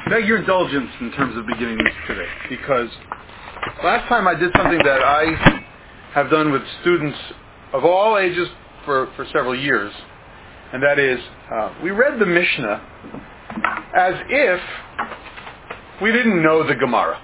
beg your indulgence in terms of beginning this today, because last time I did something that I have done with students of all ages for several years, and that is, we read the Mishnah as if we didn't know the Gemara.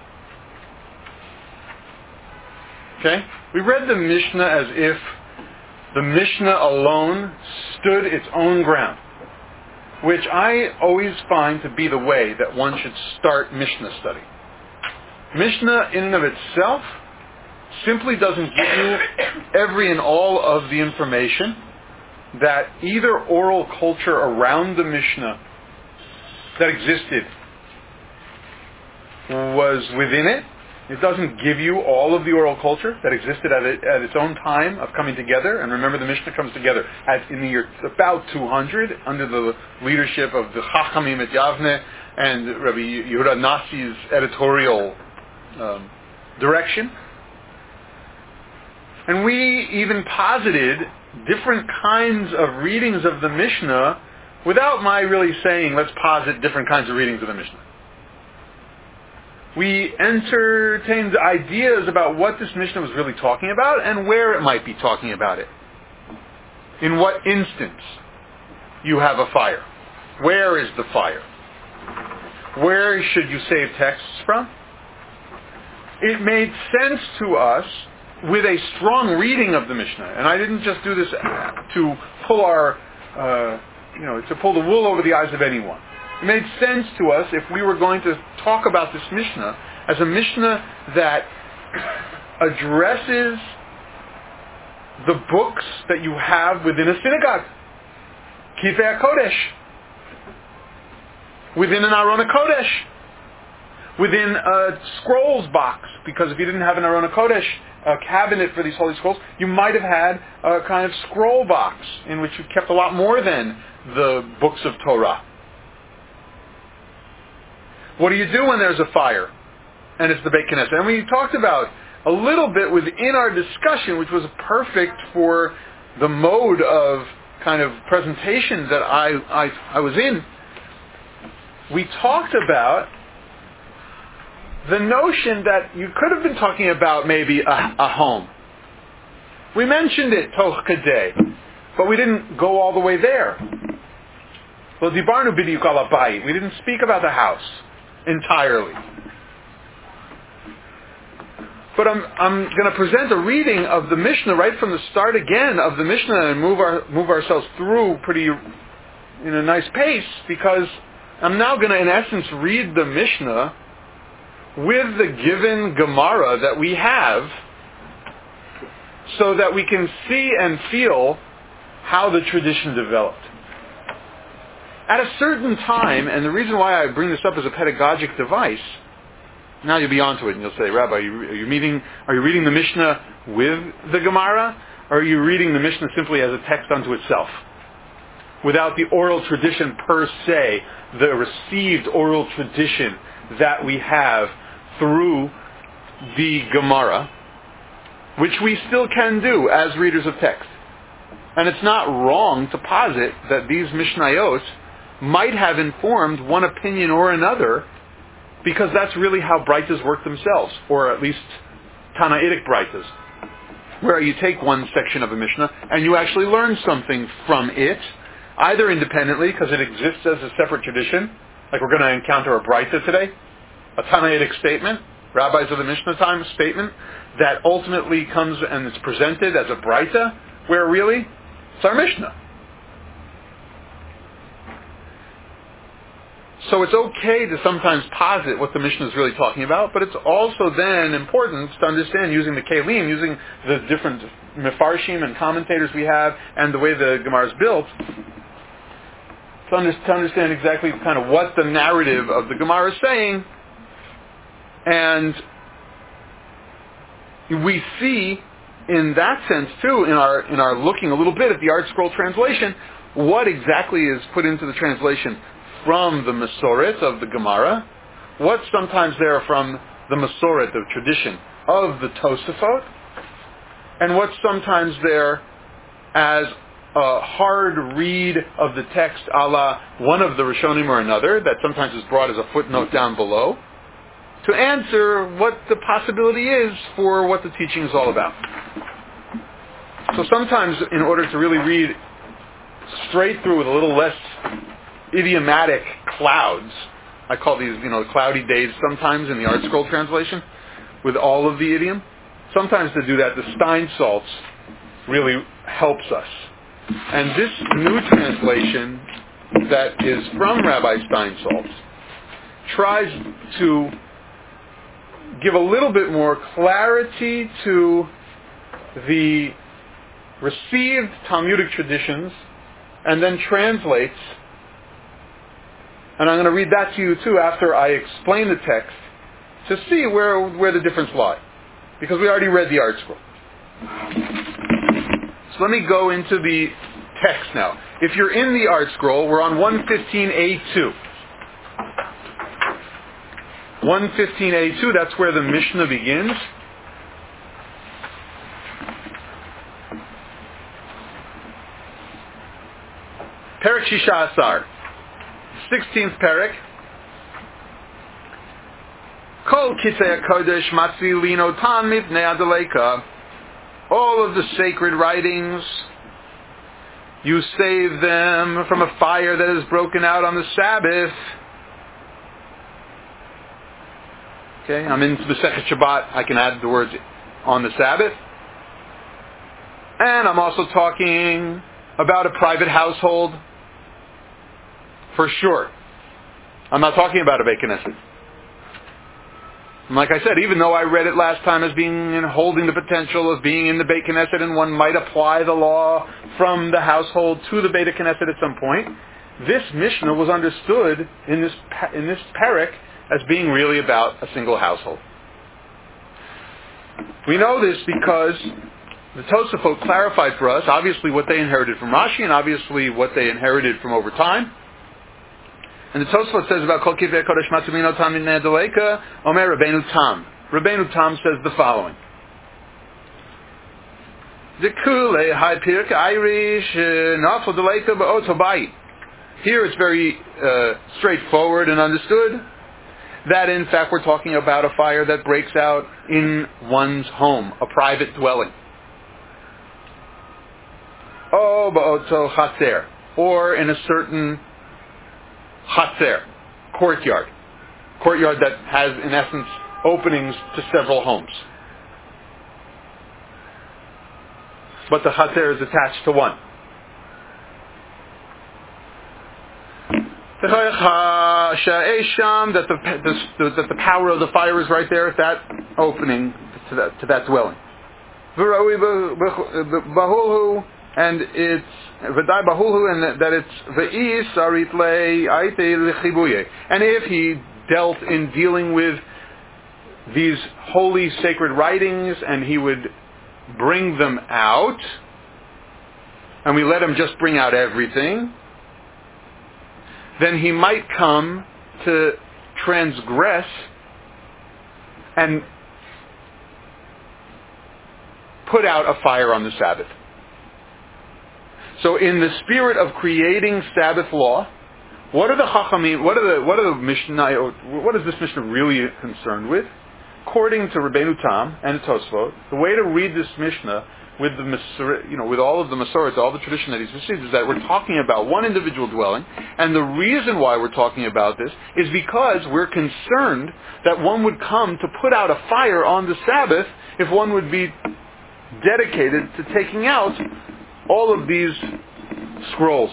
Okay? We read the Mishnah as if the Mishnah alone stood its own ground, which I always find to be the way that one should start Mishnah study. Mishnah in and of itself simply doesn't give you every and all of the information that either oral culture around the Mishnah that existed was within it. It doesn't give you all of the oral culture that existed at its own time of coming together. And remember, the Mishnah comes together in the year about 200 under the leadership of the Chachamim at Yavne and Rabbi Yehuda Nasi's editorial direction. And we even posited different kinds of readings of the Mishnah without my really saying, let's posit different kinds of readings of the Mishnah. We entertained ideas about what this Mishnah was really talking about and where it might be talking about it. In what instance you have a fire. Where is the fire? Where should you save texts from? It made sense to us with a strong reading of the Mishnah. And I didn't just do this to pull to pull the wool over the eyes of anyone. It made sense to us if we were going to talk about this Mishnah as a Mishnah that addresses the books that you have within a synagogue. Kivei HaKodesh. Within an Aron HaKodesh. Within a scrolls box. Because if you didn't have an Aron HaKodesh, a cabinet for these holy scrolls, you might have had a kind of scroll box in which you kept a lot more than the books of Torah. What do you do when there's a fire and it's the Beit Knesset? And we talked about a little bit within our discussion, which was perfect for the mode of kind of presentation that I was in. We talked about the notion that you could have been talking about maybe a home. We mentioned it, toch kadei, but we didn't go all the way there. Lo dibarnu b'diuk al habayit. We didn't speak about the house entirely. But I'm going to present a reading of the Mishnah right from the start again of the Mishnah and move ourselves through pretty in a nice pace, because I'm now going to in essence read the Mishnah with the given Gemara that we have, so that we can see and feel how the tradition developed. At a certain time, and the reason why I bring this up as a pedagogic device, now you'll be onto it and you'll say, Rabbi, are you reading the Mishnah with the Gemara, or are you reading the Mishnah simply as a text unto itself, without the oral tradition per se, the received oral tradition that we have through the Gemara, which we still can do as readers of text. And it's not wrong to posit that these Mishnayot might have informed one opinion or another, because that's really how Braitas work themselves, or at least Tanaitic Braitas, where you take one section of a Mishnah and you actually learn something from it, either independently because it exists as a separate tradition, like we're going to encounter a Braita today, a Tanaitic statement, Rabbis of the Mishnah time statement, that ultimately comes and is presented as a Braita, where really it's our Mishnah. So it's okay to sometimes posit what the Mishnah is really talking about, but it's also then important to understand, using the Kelim, using the different Mefarshim and commentators we have, and the way the Gemara is built, to understand exactly kind of what the narrative of the Gemara is saying. And we see, in that sense too, in our looking a little bit at the Art Scroll translation, what exactly is put into the translation from the Masoret of the Gemara, what's sometimes there from the Masoret, the tradition of the Tosafot, and what's sometimes there as a hard read of the text a la one of the Rishonim or another, that sometimes is brought as a footnote down below, to answer what the possibility is for what the teaching is all about. So sometimes, in order to really read straight through with a little less idiomatic clouds, I call these, cloudy days sometimes in the Art Scroll translation, with all of the idiom. Sometimes to do that, the Steinsaltz really helps us. And this new translation that is from Rabbi Steinsaltz tries to give a little bit more clarity to the received Talmudic traditions, and then translates, and I'm going to read that to you too after I explain the text, to see where the difference lies, because we already read the Art Scroll. So let me go into the text now. If you're in the Art Scroll, we're on 115a2. 115a2, that's where the Mishnah begins. Perek Shisha Asar, 16th Perek. Kol Kisei HaKodesh Matzilino Tan Mipnei Adaleika. All of the sacred writings, you save them from a fire that is broken out on the Sabbath. Okay, I'm in Masechet Shabbat. I can add the words on the Sabbath. And I'm also talking about a private household. For sure. I'm not talking about a Beit Knesset. And like I said, even though I read it last time as being holding the potential of being in the Beit Knesset, and one might apply the law from the household to the Beit Knesset at some point, this Mishnah was understood in this Perek as being really about a single household. We know this because the Tosafot clarified for us, obviously what they inherited from Rashi, and obviously what they inherited from over time. And the Tosafot says about Kol Kivei Kodesh Matzilino Tam Mipnei Adaleika, Omer Rabbeinu Tam. Rabbeinu Tam says the following. Dekule Hai Pirk Irish Nafal Daleika Ba'oto Bayit. Here it's very straightforward and understood that in fact we're talking about a fire that breaks out in one's home, a private dwelling. Oh, Ba'oto Chaser, or in a certain Hatzer, courtyard that has, in essence, openings to several homes. But the Hatzer is attached to one. That the power of the fire is right there at that opening to that dwelling. And it's v'dai bahulhu, and that it's v'is aritlei aitei lechibuye. And if he dealt in dealing with these holy sacred writings, and he would bring them out, and we let him just bring out everything, then he might come to transgress and put out a fire on the Sabbath. So in the spirit of creating Sabbath law, what are the Chachamim, what are the Mishnah, what is this Mishnah really concerned with? According to Rabbeinu Tam and Tosfot, the way to read this Mishnah with with all of the Masorot, all the tradition that he's received, is that we're talking about one individual dwelling, and the reason why we're talking about this is because we're concerned that one would come to put out a fire on the Sabbath if one would be dedicated to taking out all of these scrolls.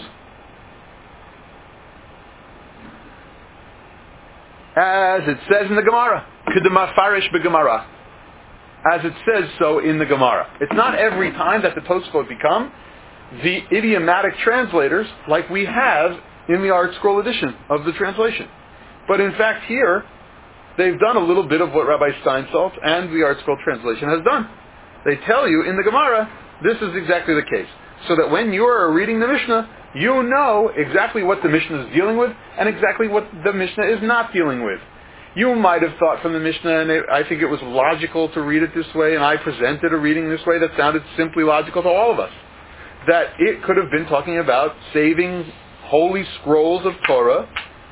As it says in the Gemara, Kedema Farish beGemara. As it says so in the Gemara. It's not every time that the Tosfot become the idiomatic translators like we have in the Art Scroll edition of the translation. But in fact here, they've done a little bit of what Rabbi Steinsaltz and the Art Scroll translation has done. They tell you in the Gemara, this is exactly the case. So that when you're reading the Mishnah, you know exactly what the Mishnah is dealing with and exactly what the Mishnah is not dealing with. You might have thought from the Mishnah, and I think it was logical to read it this way, and I presented a reading this way that sounded simply logical to all of us. that it could have been talking about saving holy scrolls of Torah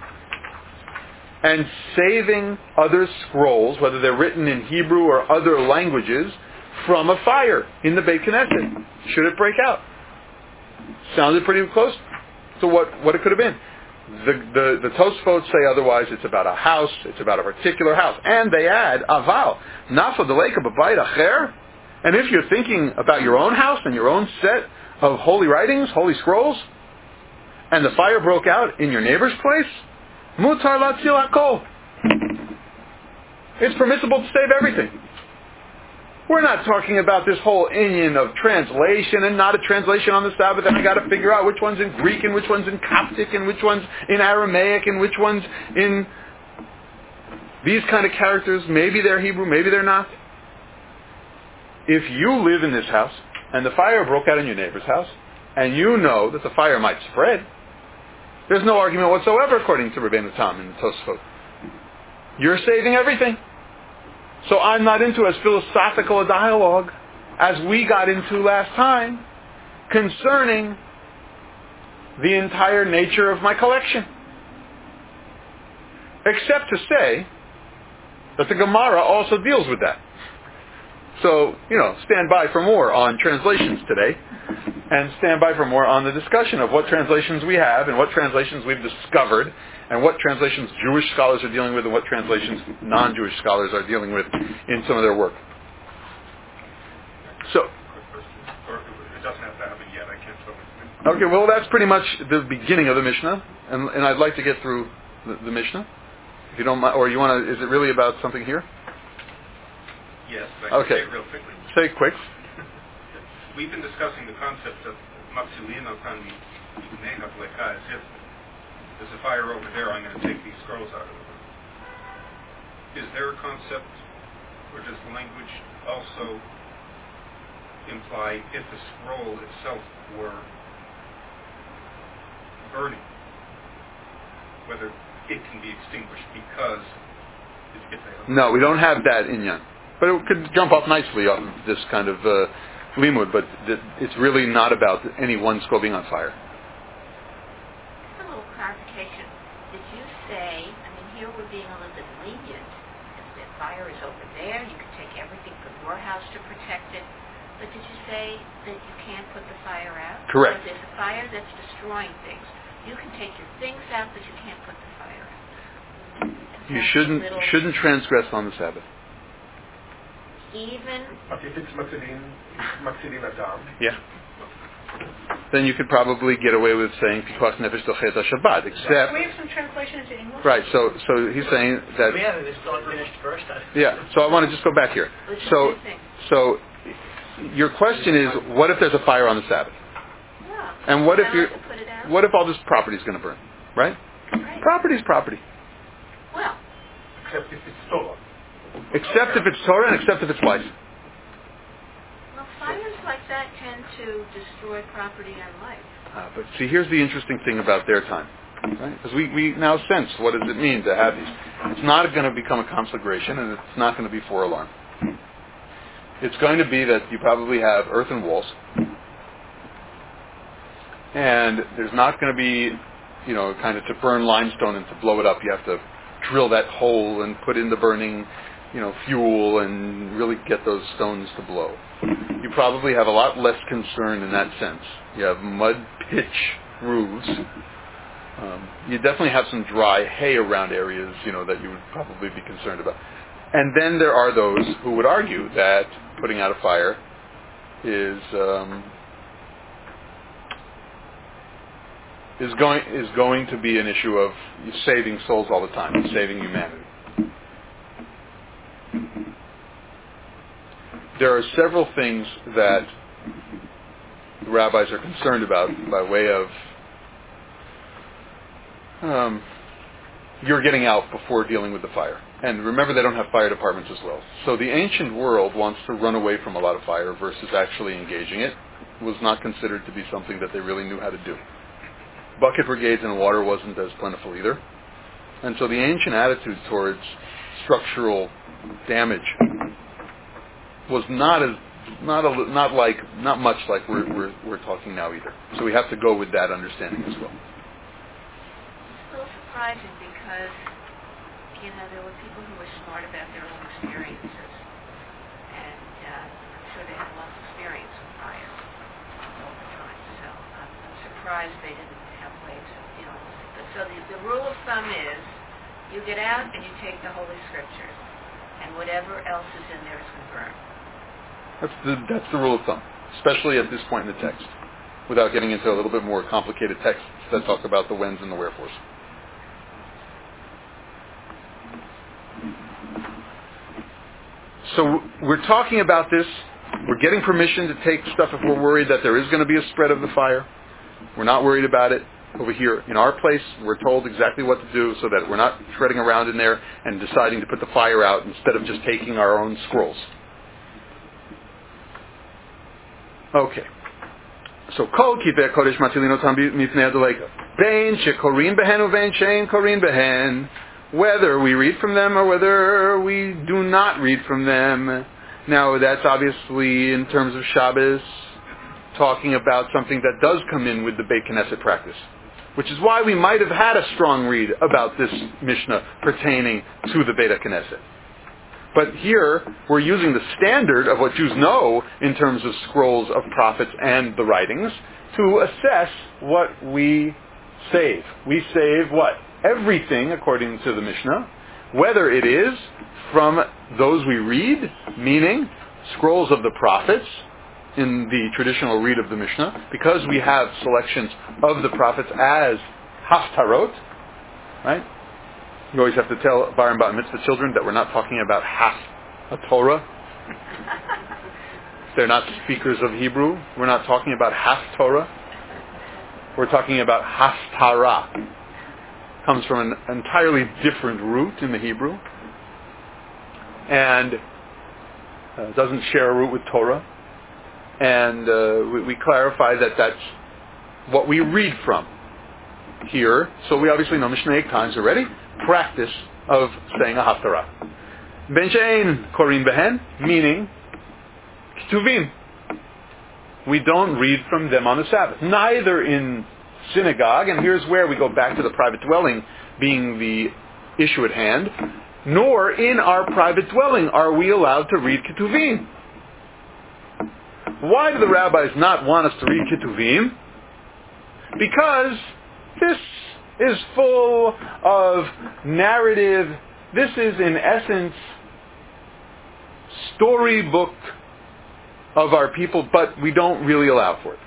and saving other scrolls, whether they're written in Hebrew or other languages, from a fire in the Beit Knesset, should it break out. Sounded pretty close to what it could have been. The Tosfot say otherwise. It's about a house. It's about a particular house. And they add, aval, nafa deleka b'bayit acher. And if you're thinking about your own house and your own set of holy writings, holy scrolls, and the fire broke out in your neighbor's place, mutar latzil hakol. It's permissible to save everything. We're not talking about this whole inyan of translation and not a translation on the Sabbath, and I got to figure out which one's in Greek and which one's in Coptic and which one's in Aramaic and which one's in these kind of characters. Maybe they're Hebrew, maybe they're not. If you live in this house and the fire broke out in your neighbor's house and you know that the fire might spread, there's no argument whatsoever according to Rabbeinu Tam in the Tosfot. You're saving everything. So I'm not into as philosophical a dialogue as we got into last time concerning the entire nature of my collection. Except to say that the Gemara also deals with that. So, stand by for more on translations today, and stand by for more on the discussion of what translations we have and what translations we've discovered and what translations Jewish scholars are dealing with and what translations non-Jewish scholars are dealing with in some of their work. So, it doesn't have to happen yet. I can't. Okay, well, that's pretty much the beginning of the Mishnah, and I'd like to get through the Mishnah, if you don't mind, or you want to. Is it really about something here? Yes. I can say it real quickly. Say it quick. We've been discussing the concept of Matsulino Kandi Neha Bleka, as if there's a fire over there, I'm going to take these scrolls out of it. Is there a concept, or does the language also imply if the scroll itself were burning, whether it can be extinguished because it's a... No, we don't have that inyan. But it could jump off nicely off of this kind of limud, but it's really not about any one scroll being on fire. A little clarification. Did you say, here we're being a little bit lenient. If the fire is over there, you can take everything from your house to protect it. But did you say that you can't put the fire out? Correct. Because there's a fire that's destroying things. You can take your things out, but you can't put the fire out. You shouldn't transgress on the Sabbath. Even... But if it's Maksidim Adam... Yeah. Then you could probably get away with saying Pikuach Nefesh Dochet Shabbat, except... We have some translation into English. Right, so he's saying that... We haven't finished first. Yeah, so I want to just go back here. So your question is, what if there's a fire on the Sabbath? Yeah. And what if all this property is going to burn? Right? Property's property. Well. Except if it's Torah. Except if it's Torah and except if it's life. Well, fires like that tend to destroy property and life. But see, here's the interesting thing about their time. Right? Because we now sense what does it mean to have these. It's not going to become a conflagration, and it's not going to be for alarm. It's going to be that you probably have earthen walls, and there's not going to be, kind of to burn limestone and to blow it up, you have to drill that hole and put in the burning, fuel and really get those stones to blow. You probably have a lot less concern in that sense. You have mud pitch roofs. You definitely have some dry hay around areas, that you would probably be concerned about. And then there are those who would argue that putting out a fire is going to be an issue of saving souls all the time, saving humanity. There are several things that the rabbis are concerned about by way of you're getting out before dealing with the fire. And remember, they don't have fire departments as well. So the ancient world wants to run away from a lot of fire versus actually engaging it. It was not considered to be something that they really knew how to do. Bucket brigades and water wasn't as plentiful either. And so the ancient attitude towards structural damage was not as not much like we're talking now either. So we have to go with that understanding as well. It's a little surprising because, there were people who were smart about their own experiences, and I'm sure they had a lot of experience with fire all the time. So I'm surprised they didn't have ways of dealing with it. But so the rule of thumb is, you get out and you take the Holy Scriptures, and whatever else is in there is confirmed. That's the rule of thumb, especially at this point in the text, without getting into a little bit more complicated texts that talk about the whens and the wherefores. So we're talking about this. We're getting permission to take stuff if we're worried that there is going to be a spread of the fire. We're not worried about it. Over here in our place, we're told exactly what to do so that we're not treading around in there and deciding to put the fire out instead of just taking our own scrolls. Okay. So kol kitvei kodesh matilin otam mipnei hadoleka. Bein shekorin behen uvein shein korin behen. Whether we read from them or whether we do not read from them. Now that's obviously in terms of Shabbos talking about something that does come in with the Beit Knesset practice. Which is why we might have had a strong read about this Mishnah pertaining to the Beit Knesset. But here, we're using the standard of what Jews know in terms of scrolls of prophets and the writings to assess what we save. We save what? Everything, according to the Mishnah, whether it is from those we read, meaning scrolls of the prophets, in the traditional read of the Mishnah, because we have selections of the prophets as haftarot, right? You always have to tell bar and bat mitzvah children that we're not talking about half a Torah. They're not speakers of Hebrew. We're not talking about half Torah. We're talking about haftara. Comes from an entirely different root in the Hebrew, and doesn't share a root with Torah. And we clarify that that's what we read from here. So we obviously know Mishnaic times already. Practice of saying a haftarah. Ben she'ein korin behen, meaning ketuvim. We don't read from them on the Sabbath. Neither in synagogue, and here's where we go back to the private dwelling being the issue at hand, nor in our private dwelling are we allowed to read ketuvim. Why do the rabbis not want us to read ketuvim? Because this is full of narrative. This is, in essence, storybook of our people, but we don't really allow for it.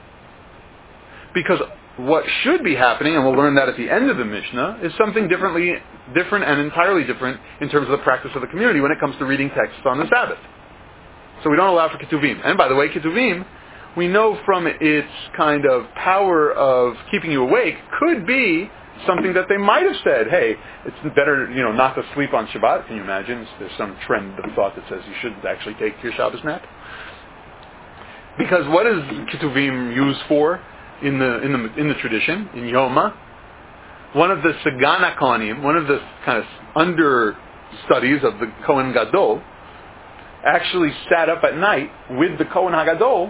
Because what should be happening, and we'll learn that at the end of the Mishnah, is something different and entirely different in terms of the practice of the community when it comes to reading texts on the Sabbath. So we don't allow for ketuvim. And by the way, ketuvim, we know from its kind of power of keeping you awake, could be something that they might have said, hey, it's better, not to sleep on Shabbat. Can you imagine? There's some trend of thought that says you shouldn't actually take your Shabbos nap. Because what is ketuvim used for in the tradition, in Yoma? One of the Sagana Kohanim, one of the kind of understudies of the Kohen Gadol, actually sat up at night with the Kohen HaGadol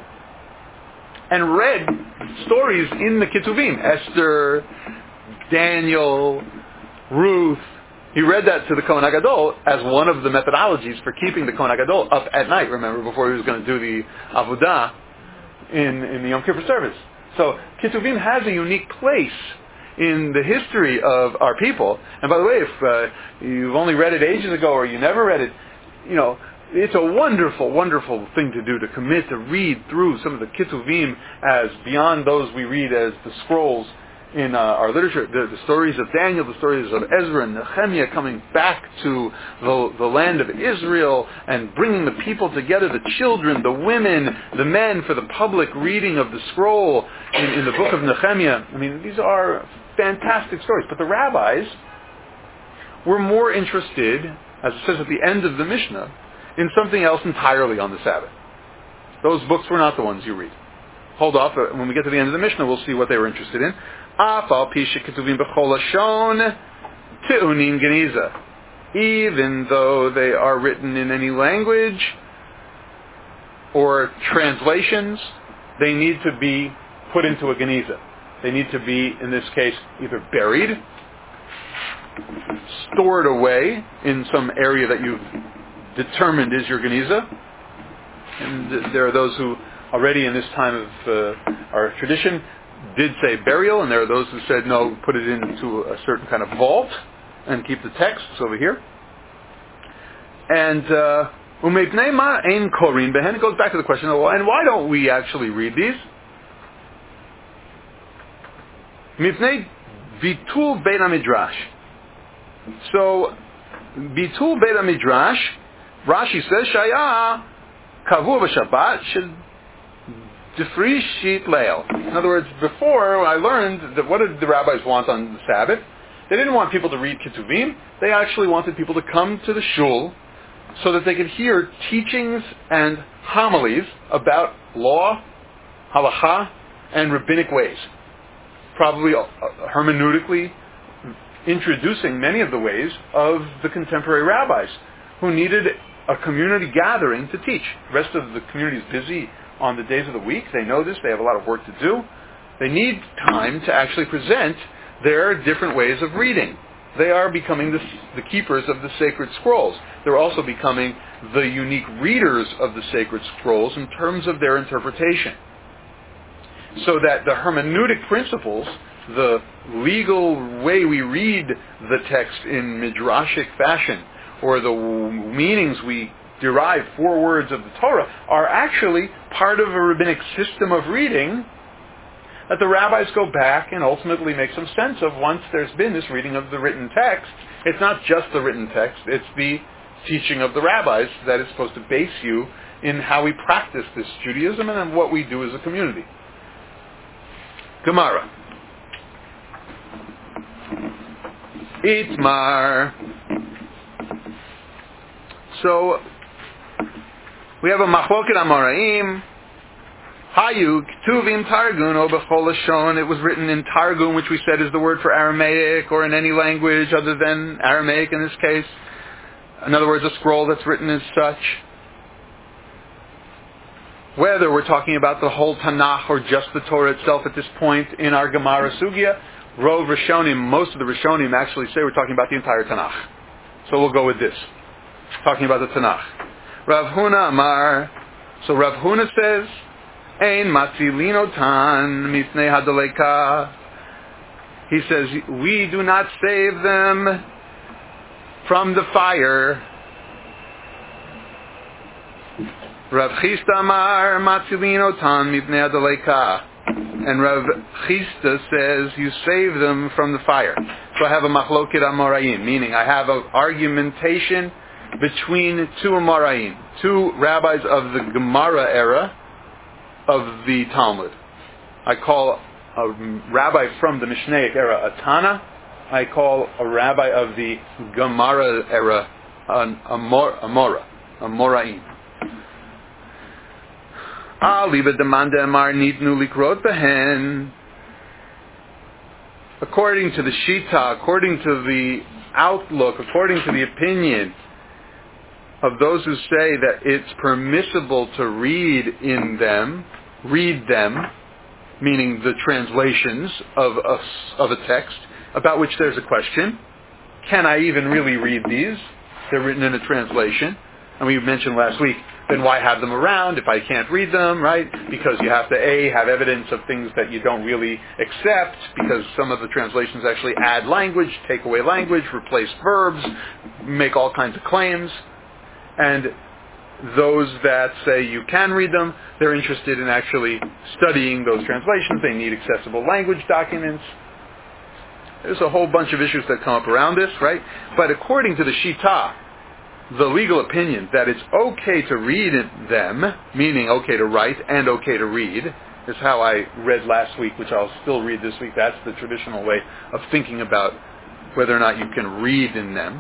and read stories in the Ketuvim. Esther, Daniel, Ruth. He read that to the Kohen HaGadol as one of the methodologies for keeping the Kohen HaGadol up at night, remember, before he was going to do the Avodah in the Yom Kippur service. So Ketuvim has a unique place in the history of our people. And by the way, if you've only read it ages ago or you never read it, it's a wonderful, wonderful thing to do, to commit to read through some of the Ketuvim as beyond those we read as the scrolls in our literature, the stories of Daniel, the stories of Ezra and Nehemiah coming back to the land of Israel and bringing the people together, the children, the women, the men, for the public reading of the scroll in the book of Nehemiah. I mean, these are fantastic stories. But the rabbis were more interested, as it says at the end of the Mishnah, in something else entirely on the Sabbath. Those books were not the ones you read. Hold off. When we get to the end of the Mishnah, we'll see what they were interested in. Even though they are written in any language, or translations, they need to be put into a geniza. They need to be, in this case, either buried, stored away in some area that you've determined is your geniza. And there are those who already in this time of our tradition did say burial, and there are those who said no, put it into a certain kind of vault and keep the texts over here. And umepnei ma ein korin behen. It goes back to the question, well, and why don't we actually read these? Mipnei bitul beit HaMidrash. So, bitul beit HaMidrash, Rashi says, shaya kavu v'shabbat shel defrishit leil. In other words, before I learned that what did the rabbis want on the Sabbath? They didn't want people to read Ketuvim. They actually wanted people to come to the shul so that they could hear teachings and homilies about law, halacha, and rabbinic ways. Probably hermeneutically introducing many of the ways of the contemporary rabbis who needed a community gathering to teach. The rest of the community is busy on the days of the week. They know this. They have a lot of work to do. They need time to actually present their different ways of reading. They are becoming the keepers of the sacred scrolls. They're also becoming the unique readers of the sacred scrolls in terms of their interpretation. So that the hermeneutic principles, the legal way we read the text in midrashic fashion, or the meanings we derive for words of the Torah, are actually part of a rabbinic system of reading that the rabbis go back and ultimately make some sense of once there's been this reading of the written text. It's not just the written text, it's the teaching of the rabbis that is supposed to base you in how we practice this Judaism and what we do as a community. Gemara. Itmar. So, we have a machloket amoraim. Hayu ktuvim targun o b'chol lashon. It was written in Targum, which we said is the word for Aramaic, or in any language other than Aramaic in this case. In other words, a scroll that's written as such. Whether we're talking about the whole Tanakh or just the Torah itself at this point in our Gemara Sugya, Rov Rishonim, most of the Rishonim actually say we're talking about the entire Tanakh. So we'll go with this. Talking about the Tanakh. Rav Huna Amar. So Rav Huna says, Ein matzilinotan mifnei hadaleka. He says, we do not save them from the fire. Rav Chista Amar matzilinotan mifnei hadaleka. And Rav Chista says, you save them from the fire. So I have a machloket amoraim, meaning I have an argumentation between two amoraim, two rabbis of the Gemara era of the Talmud. I call a rabbi from the Mishnaic era a Tana. I call a rabbi of the Gemara era a Moraim. According to the Shita, according to the outlook, according to the opinion of those who say that it's permissible to read them, meaning the translations of a text, about which there's a question. Can I even really read these? They're written in a translation. And we mentioned last week, then why have them around if I can't read them, right? Because you have to, have evidence of things that you don't really accept, because some of the translations actually add language, take away language, replace verbs, make all kinds of claims. And those that say you can read them, they're interested in actually studying those translations. They need accessible language documents. There's a whole bunch of issues that come up around this, right? But according to the Shita, the legal opinion that it's okay to read them, meaning okay to write and okay to read, is how I read last week, which I'll still read this week. That's the traditional way of thinking about whether or not you can read in them.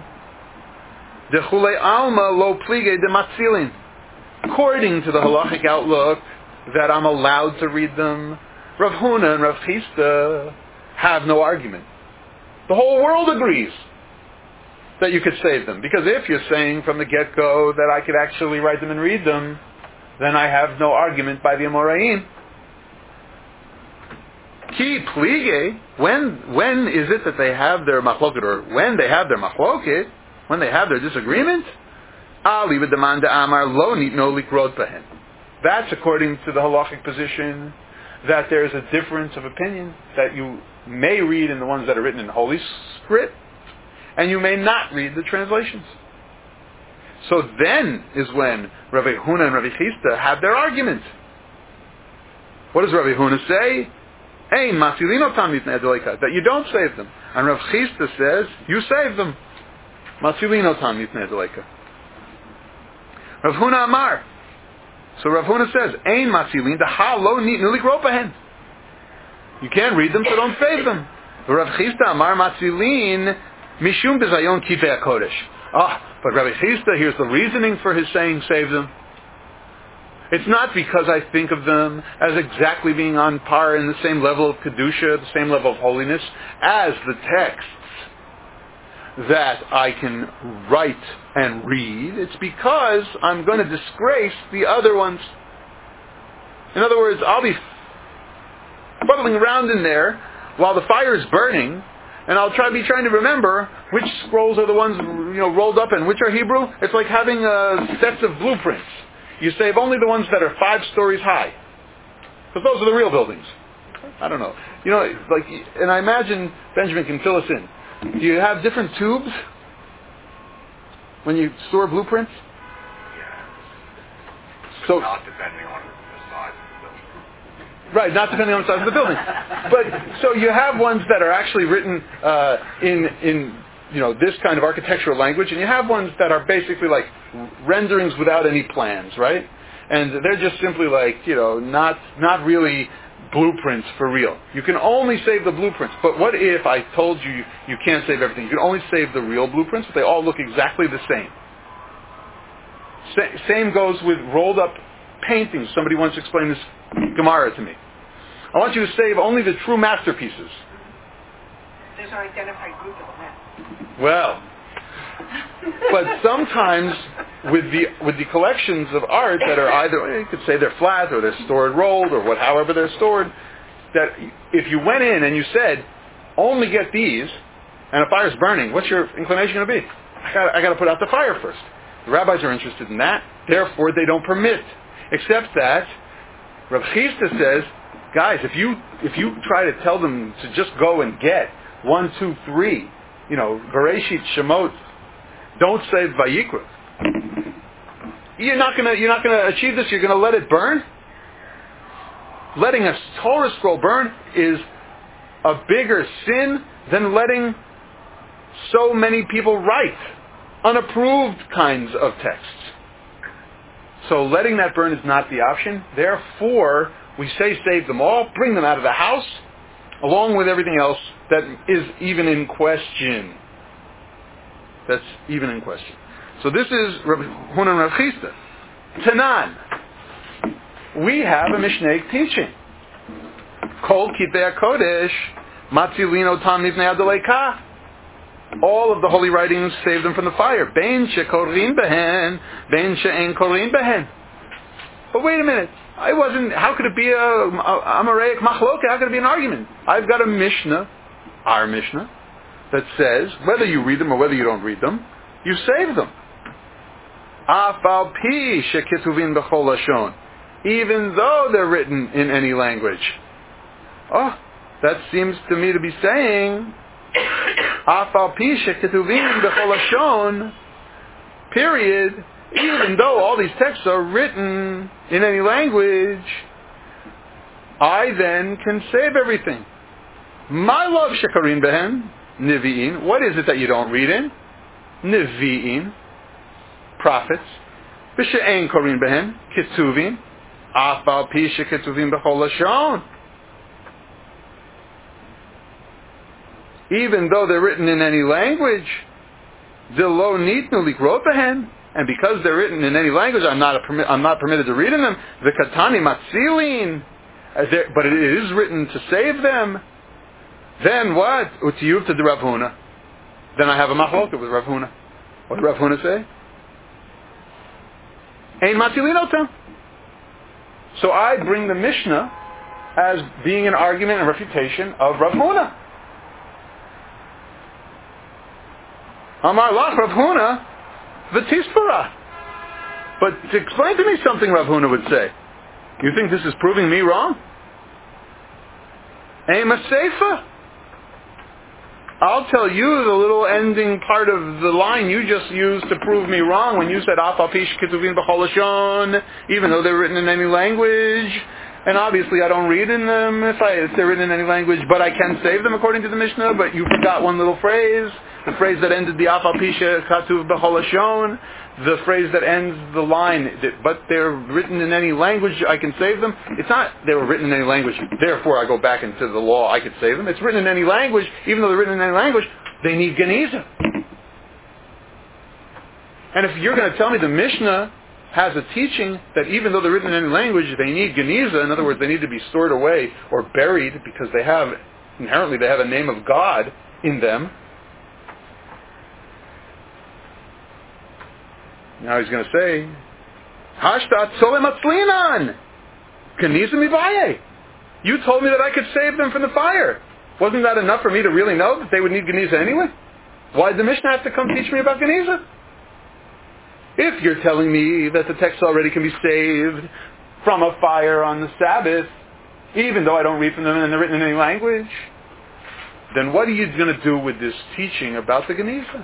According to the halachic outlook, that I'm allowed to read them, Rav Huna and Rav Chista have no argument. The whole world agrees that you could save them. Because if you're saying from the get-go that I could actually write them and read them, then I have no argument by the Amoraim. Ki plige, when is it that they have their machloket, or when they have their machloket, when they have their disagreement? Ali b'demanda amar lo nitno likrot behen. That's according to the halachic position that there's a difference of opinion, that you may read in the ones that are written in Holy Script, and you may not read the translations. So then is when Rabbi Huna and Rabbi Chisda have their argument. What does Rabbi Huna say? Ein masilinotam mitnei adleika, that you don't save them. And Rabbi Chisda says, you save them. Masilinotam mitnei adleika. Rav Huna Amar. So Rav Huna says, Ein masilin da lo nitnu likrot behen. You can't read them, so don't save them. Rav Chisda Amar masilin mishum bezayon kivei HaKodesh. But Rabbi Chisda, here's the reasoning for his saying save them. It's not because I think of them as exactly being on par in the same level of Kedusha, the same level of holiness, as the texts that I can write and read. It's because I'm going to disgrace the other ones. In other words, I'll be fuddling around in there while the fire is burning, and I'll be trying to remember which scrolls are the ones rolled up and which are Hebrew. It's like having sets of blueprints. You save only the ones that are 5 stories high, because those are the real buildings. I don't know. And I imagine Benjamin can fill us in. Do you have different tubes when you store blueprints? Yeah. So not depending on the size of the building. Right, not depending on the size of the building. But so you have ones that are actually written in this kind of architectural language, and you have ones that are basically like renderings without any plans, right? And they're just simply like not really blueprints for real. You can only save the blueprints. But what if I told you you can't save everything? You can only save the real blueprints, but they all look exactly the same. Same goes with rolled up paintings. Somebody once explained this Gemara to me. I want you to save only the true masterpieces. There's an identified group of them. Well, but sometimes with the collections of art that are either, you could say they're flat or they're stored rolled or however they're stored, that if you went in and you said, only get these, and a fire's burning, what's your inclination going to be? I got to put out the fire first. The rabbis are interested in that, therefore they don't permit. Except that Rav Chisda says, guys, if you try to tell them to just go and get 1, 2, 3, Bereshit, Shemot, don't say Vayikra. You're not gonna achieve this. You're gonna let it burn. Letting a Torah scroll burn is a bigger sin than letting so many people write unapproved kinds of texts. So letting that burn is not the option. Therefore, we say save them all, bring them out of the house, along with everything else that is even in question. That's even in question. So this is Rabbi Huna and Rav Chisda. Tanan. We have a Mishnaic teaching. Kol Kitvei HaKodesh Matzilin Otam Mivnei Adleika. All of the holy writings save them from the fire. Bein shekorin behen, bein she'en korin behen. But wait a minute. How could it be a Amoraik Machloke? How could it be an argument? I've got a Mishnah, our Mishnah, that says whether you read them or whether you don't read them, you save them. Afal pi sheketuvin b'chol lashon, even though they're written in any language. Oh, that seems to me to be saying Afal pi sheketuvin b'chol lashon, period. Even though all these texts are written in any language, I then can save everything. My love shekarin behen, Nevi'in. What is it that you don't read in? Nevi'in, prophets. B'she'en korin behen, ketuvin. Afal pi sheketuvin b'chol lashon. Even though they're written in any language, Delo nitnu likrot behen. And because they're written in any language, I'm not permitted to read in them. The katani matzilin, but it is written to save them. Then what? Utiyuv to the Rav Huna. Then I have a machloket with Rav Huna. What did Rav Huna say? Ein matzilin otam. So I bring the Mishnah as being an argument and refutation of Rav Huna. Amar lach Rav Huna v'tispara. But to explain to me something, Rav Huna would say, you think this is proving me wrong? Aim a seifa. I'll tell you the little ending part of the line you just used to prove me wrong when you said Af al pi sheketuvim b'chol lashon, even though they're written in any language. And obviously I don't read in them if they're written in any language, but I can save them according to the Mishnah. But you forgot one little phrase, the phrase that ended the Af al pi shekatuv b'chol lashon, the phrase that ends the line, but they're written in any language, I can save them. It's not they were written in any language, therefore I go back into the law, I could save them. It's written in any language, even though they're written in any language, they need Geniza. And if you're going to tell me the Mishnah has a teaching that even though they're written in any language, they need Geniza, in other words, they need to be stored away or buried because inherently they have a name of God in them. Now he's going to say, Hashtat Solem Atzlinan, Geniza Mivaye. You told me that I could save them from the fire. Wasn't that enough for me to really know that they would need Geniza anyway? Why did the Mishnah have to come teach me about Geniza? If you're telling me that the text already can be saved from a fire on the Sabbath, even though I don't read from them and they're written in any language, then what are you going to do with this teaching about the Geniza?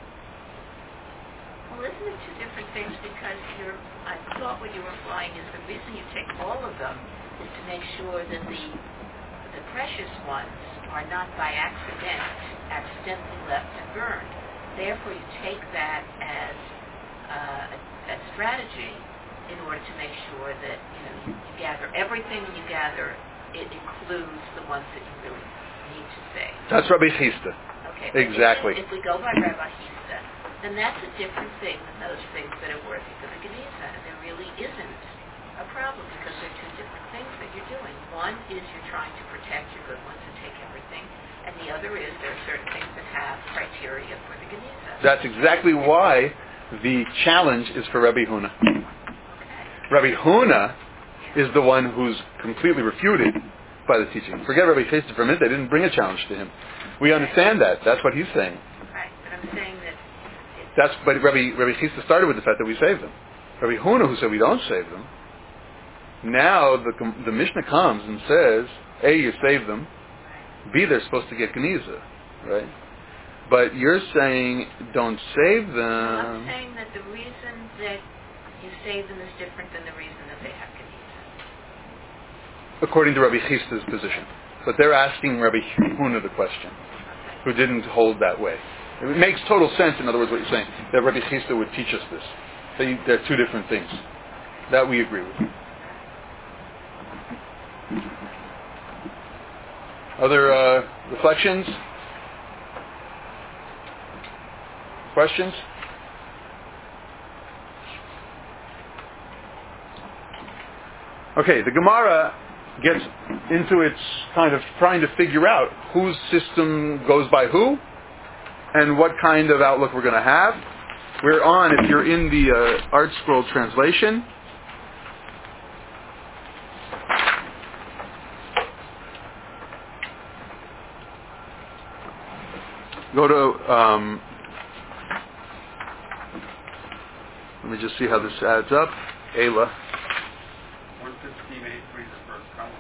Well, isn't it two different things? Because I thought what you were implying is the reason you take all of them is to make sure that the precious ones are not by accidentally left and burned. Therefore, you take that as a strategy in order to make sure that you gather everything you gather. It includes the ones that you really need to save. That's Rabbi Chisda. Okay. Exactly. If we go by Rabbi Chisda, then that's a different thing than those things that are worthy for the Geniza, and there really isn't a problem because they're two different things that you're doing. One is you're trying to protect your good ones and take everything, and the other is there are certain things that have criteria for the Geniza. That's exactly why the challenge is for Rabbi Huna. Okay. Rabbi Huna is the one who's completely refuted by the teaching. Forget Rabbi Chisda for a minute. They didn't bring a challenge to him. We understand that. That's what he's saying. Right, but I'm saying that... But Rabbi Chisda started with the fact that we save them. Rabbi Huna, who said we don't save them, now the Mishnah comes and says, A, you save them, B, they're supposed to get Geniza, right? But you're saying don't save them. I'm saying that the reason that you save them is different than the reason that they have Geniza. According to Rabbi Chisda's position. But they're asking Rabbi Huna the question, who didn't hold that way. It makes total sense, in other words, what you're saying, that Rabbi Chisda would teach us this. They're two different things. That we agree with. Other reflections? Questions? Okay, the Gemara gets into its kind of trying to figure out whose system goes by who and what kind of outlook we're going to have. We're on, if you're in the Art Scroll translation, go to, let me just see how this adds up. Ayla. 115A3, the first column.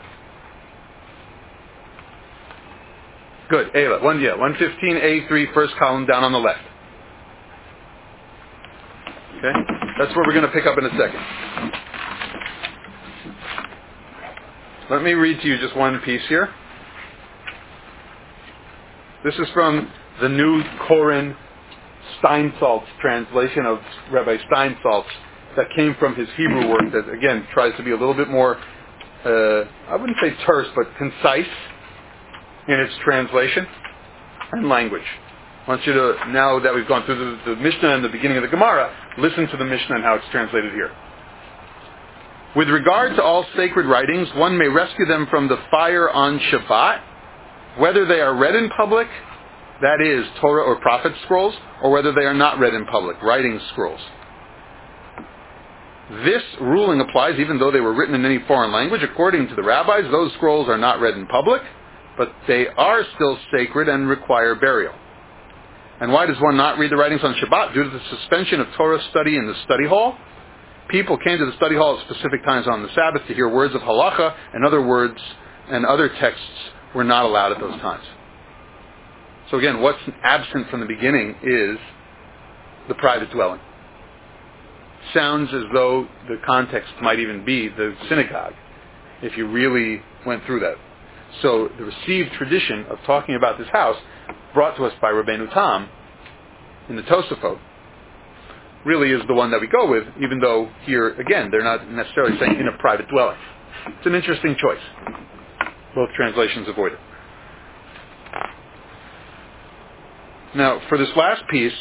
Good, Ayla. 115A3, first column down on the left. Okay? That's where we're going to pick up in a second. Let me read to you just one piece here. This is from the New Koren Steinsaltz translation of Rabbi Steinsaltz that came from his Hebrew work that, again, tries to be a little bit more, I wouldn't say terse, but concise in its translation and language. I want you to, now that we've gone through the Mishnah and the beginning of the Gemara, listen to the Mishnah and how it's translated here. With regard to all sacred writings, one may rescue them from the fire on Shabbat, whether they are read in public, that is, Torah or prophet scrolls, or whether they are not read in public, writing scrolls. This ruling applies even though they were written in any foreign language. According to the rabbis, those scrolls are not read in public, but they are still sacred and require burial. And why does one not read the writings on Shabbat? Due to the suspension of Torah study in the study hall. People came to the study hall at specific times on the Sabbath to hear words of halacha, and other words and other texts were not allowed at those times. So again, what's absent from the beginning is the private dwelling. Sounds as though the context might even be the synagogue, if you really went through that. So the received tradition of talking about this house, brought to us by Rabbeinu Tam in the Tosafot, really is the one that we go with, even though here, again, they're not necessarily saying in a private dwelling. It's an interesting choice. Both translations avoid it. Now, for this last piece,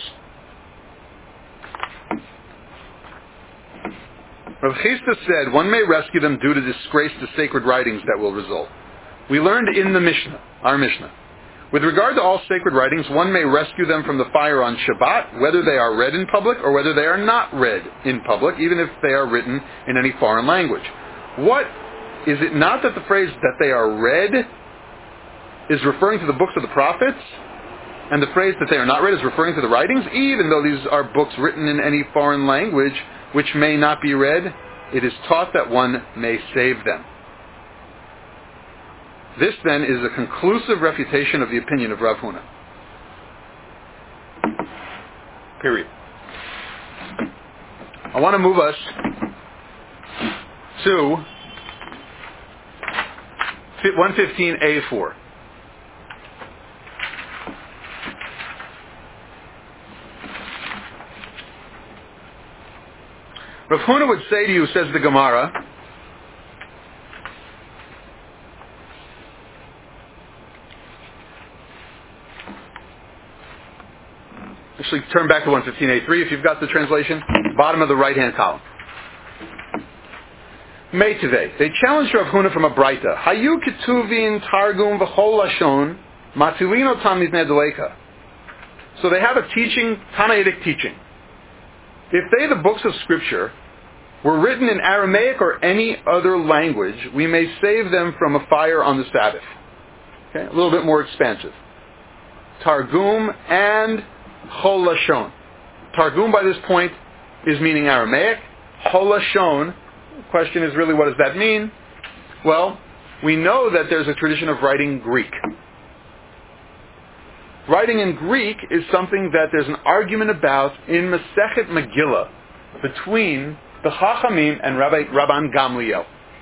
Rav Chisda said, one may rescue them due to disgrace the sacred writings that will result. We learned in the Mishnah, our Mishnah, with regard to all sacred writings, one may rescue them from the fire on Shabbat, whether they are read in public or whether they are not read in public, even if they are written in any foreign language. What is it not that the phrase that they are read is referring to the books of the prophets, and the phrase that they are not read is referring to the writings, even though these are books written in any foreign language which may not be read, it is taught that one may save them. This, then, is a conclusive refutation of the opinion of Rav Huna. Period. I want to move us to 115a4. Rav Huna would say to you, says the Gemara, actually turn back to 115a3 if you've got the translation, bottom of the right-hand column. Meitivei. They challenged Rav Huna from a Braita. Hayu ketuvin targum v'chol lashon matilino tam mivnei deleka. So they have a teaching, Tanaitic teaching. If they, the books of Scripture, were written in Aramaic or any other language, we may save them from a fire on the Sabbath. Okay? A little bit more expansive. Targum and Chol Lashon. Targum by this point is meaning Aramaic. Chol Lashon, the question is really, what does that mean? Well, we know that there's a tradition of writing Greek. Writing in Greek is something that there's an argument about in Masechet Megillah between the Chachamim and Rabban Gamliel.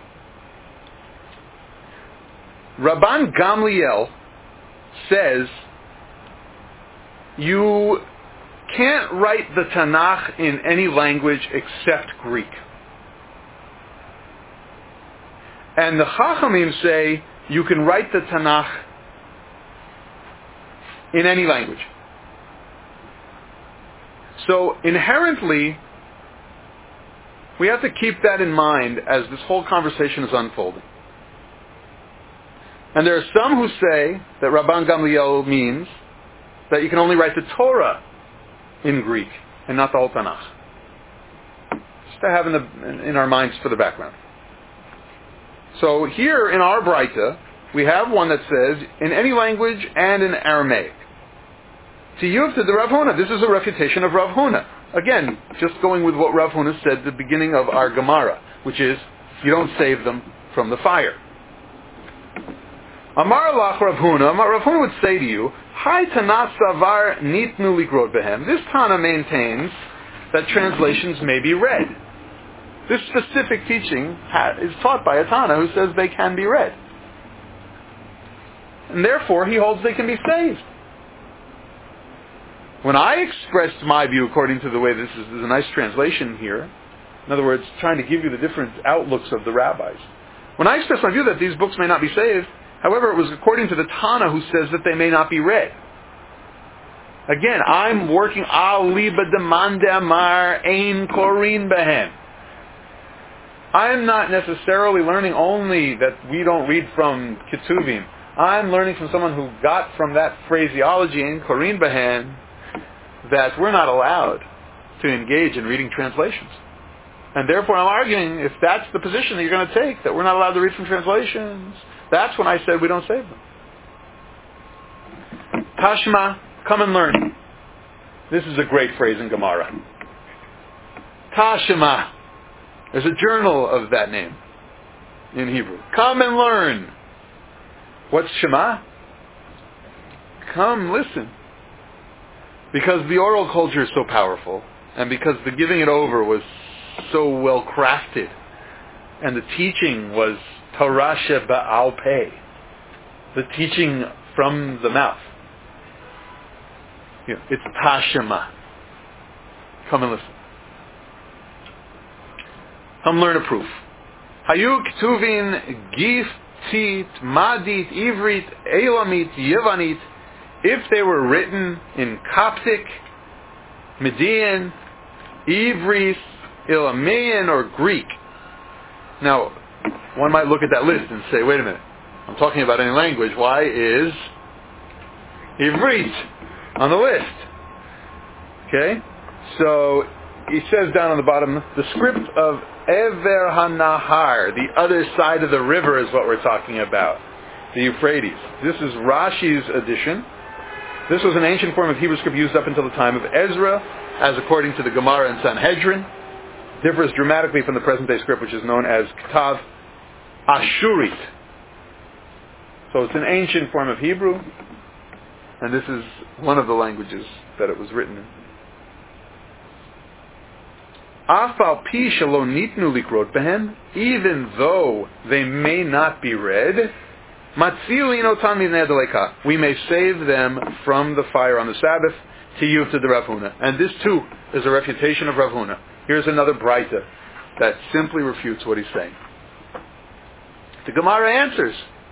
Rabban Gamliel says you can't write the Tanakh in any language except Greek. And the Chachamim say you can write the Tanakh in any language. So inherently, we have to keep that in mind as this whole conversation is unfolding. And there are some who say that Rabban Gamliel means that you can only write the Torah in Greek and not the whole Tanakh. Just to have in our minds for the background. So here in our Braita, we have one that says in any language and in Aramaic. To you, to the Rav Huna, this is a refutation of Rav Huna. Again, just going with what Rav Huna said at the beginning of our Gemara, which is, you don't save them from the fire. Amar lach Rav Huna, Rav Huna would say to you, Hai Tana Savar Nitnu Likrot Behem. This Tana maintains that translations may be read. This specific teaching is taught by a Tana who says they can be read. And therefore, he holds they can be saved. When I expressed my view according to the way there's a nice translation here, in other words, trying to give you the different outlooks of the rabbis. When I expressed my view that these books may not be saved, however, it was according to the Tana who says that they may not be read. Again, I'm working al liba demande amar ein korin behem. I'm not necessarily learning only that we don't read from Ketuvim. I'm learning from someone who got from that phraseology in korin behem that we're not allowed to engage in reading translations. And therefore I'm arguing, if that's the position that you're going to take, that we're not allowed to read from translations, that's when I said we don't save them. Tashma, come and learn. This is a great phrase in Gemara. Tashma. There's a journal of that name in Hebrew. Come and learn. What's Shema? Come, listen. Because the oral culture is so powerful, and because the giving it over was so well crafted, and the teaching was Torah Sheba'al Peh, the teaching from the mouth. It's Tashema. Come and listen. Come learn a proof. Hayu Ktuvin Giftit Madit Ivrit Elamit Yevanit. If they were written in Coptic, Median, Ivris, Elamian, or Greek. Now, one might look at that list and say, wait a minute, I'm talking about any language. Why is Ivrit on the list? Okay? So, he says down on the bottom, the script of Ever HaNahar, the other side of the river is what we're talking about. The Euphrates. This is Rashi's edition. This was an ancient form of Hebrew script used up until the time of Ezra, as according to the Gemara and Sanhedrin. Differs dramatically from the present-day script, which is known as Ktav Ashurit. So it's an ancient form of Hebrew, and this is one of the languages that it was written in. Afal pi shelo nitnu likrot behem, even though they may not be read, we may save them from the fire on the Sabbath, to you to the Rav Huna. And this too is a refutation of Rav Huna. Here's another Braita that simply refutes what he's saying. The Gemara answers,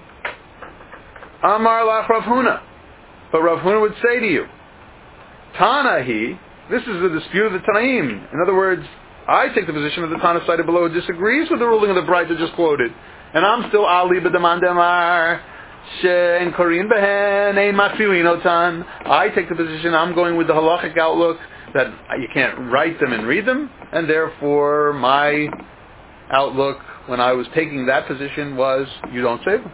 Amar lach Rav Huna. But Rav Huna would say to you, Tanahi, this is the dispute of the Tanaim. In other words, I take the position of the Tana cited below who disagrees with the ruling of the Braita just quoted. And I'm still Ali b'daman demar she'en korin behen ein matfilin otan. I take the position, I'm going with the halachic outlook that you can't write them and read them, and therefore my outlook when I was taking that position was you don't save them.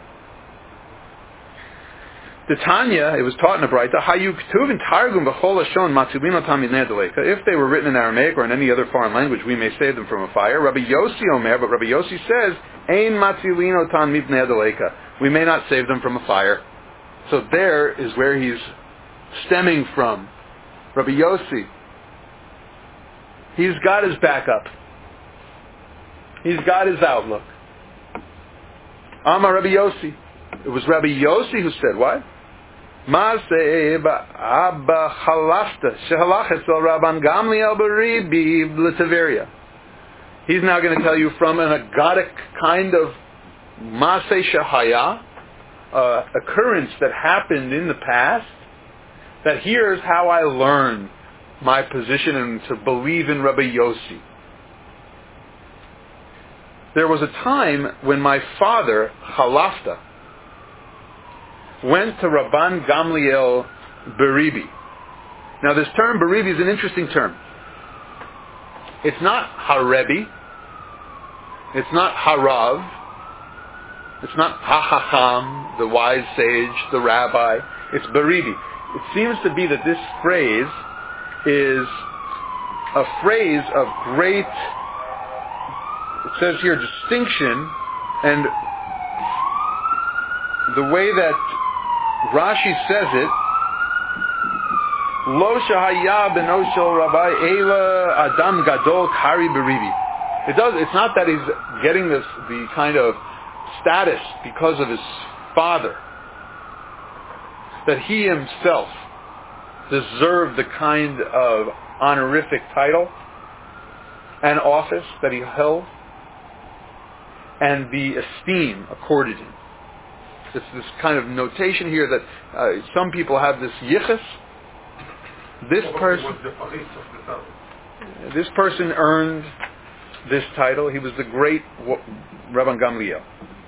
The Tanya, it was taught in the Braita, Hayu Ketuvin Targum B'chol Lashon Matzilin Otam Midnei Deleka. If they were written in Aramaic or in any other foreign language, we may save them from a fire. Rabbi Yossi Omer, but Rabbi Yossi says, Ein Matzilin Otam Midnei Deleka. We may not save them from a fire. So there is where he's stemming from. Rabbi Yossi. He's got his backup. He's got his outlook. Amar Rabbi Yossi. It was Rabbi Yossi who said, what? He's now going to tell you from an agadic kind of Maseh Shahaya, occurrence that happened in the past, that here's how I learned my position and to believe in Rabbi Yossi. There was a time when my father, Chalafta, went to Rabban Gamliel Beribi. Now this term Beribi is an interesting term. It's not Harebi. It's not Harav. It's not Ha-ha-ham, the wise sage, the rabbi. It's Beribi. It seems to be that this phrase is a phrase of great, it says here, distinction, and the way that Rashi says it, Lo shahaya beno shel Rabbi Ela Adam Gadol Kari Beribi. It's not that he's getting the kind of status because of his father, that he himself deserved the kind of honorific title and office that he held, and the esteem accorded him. It's this kind of notation here that some people have this yichus. This person earned this title. He was the great Rabban Gamliel.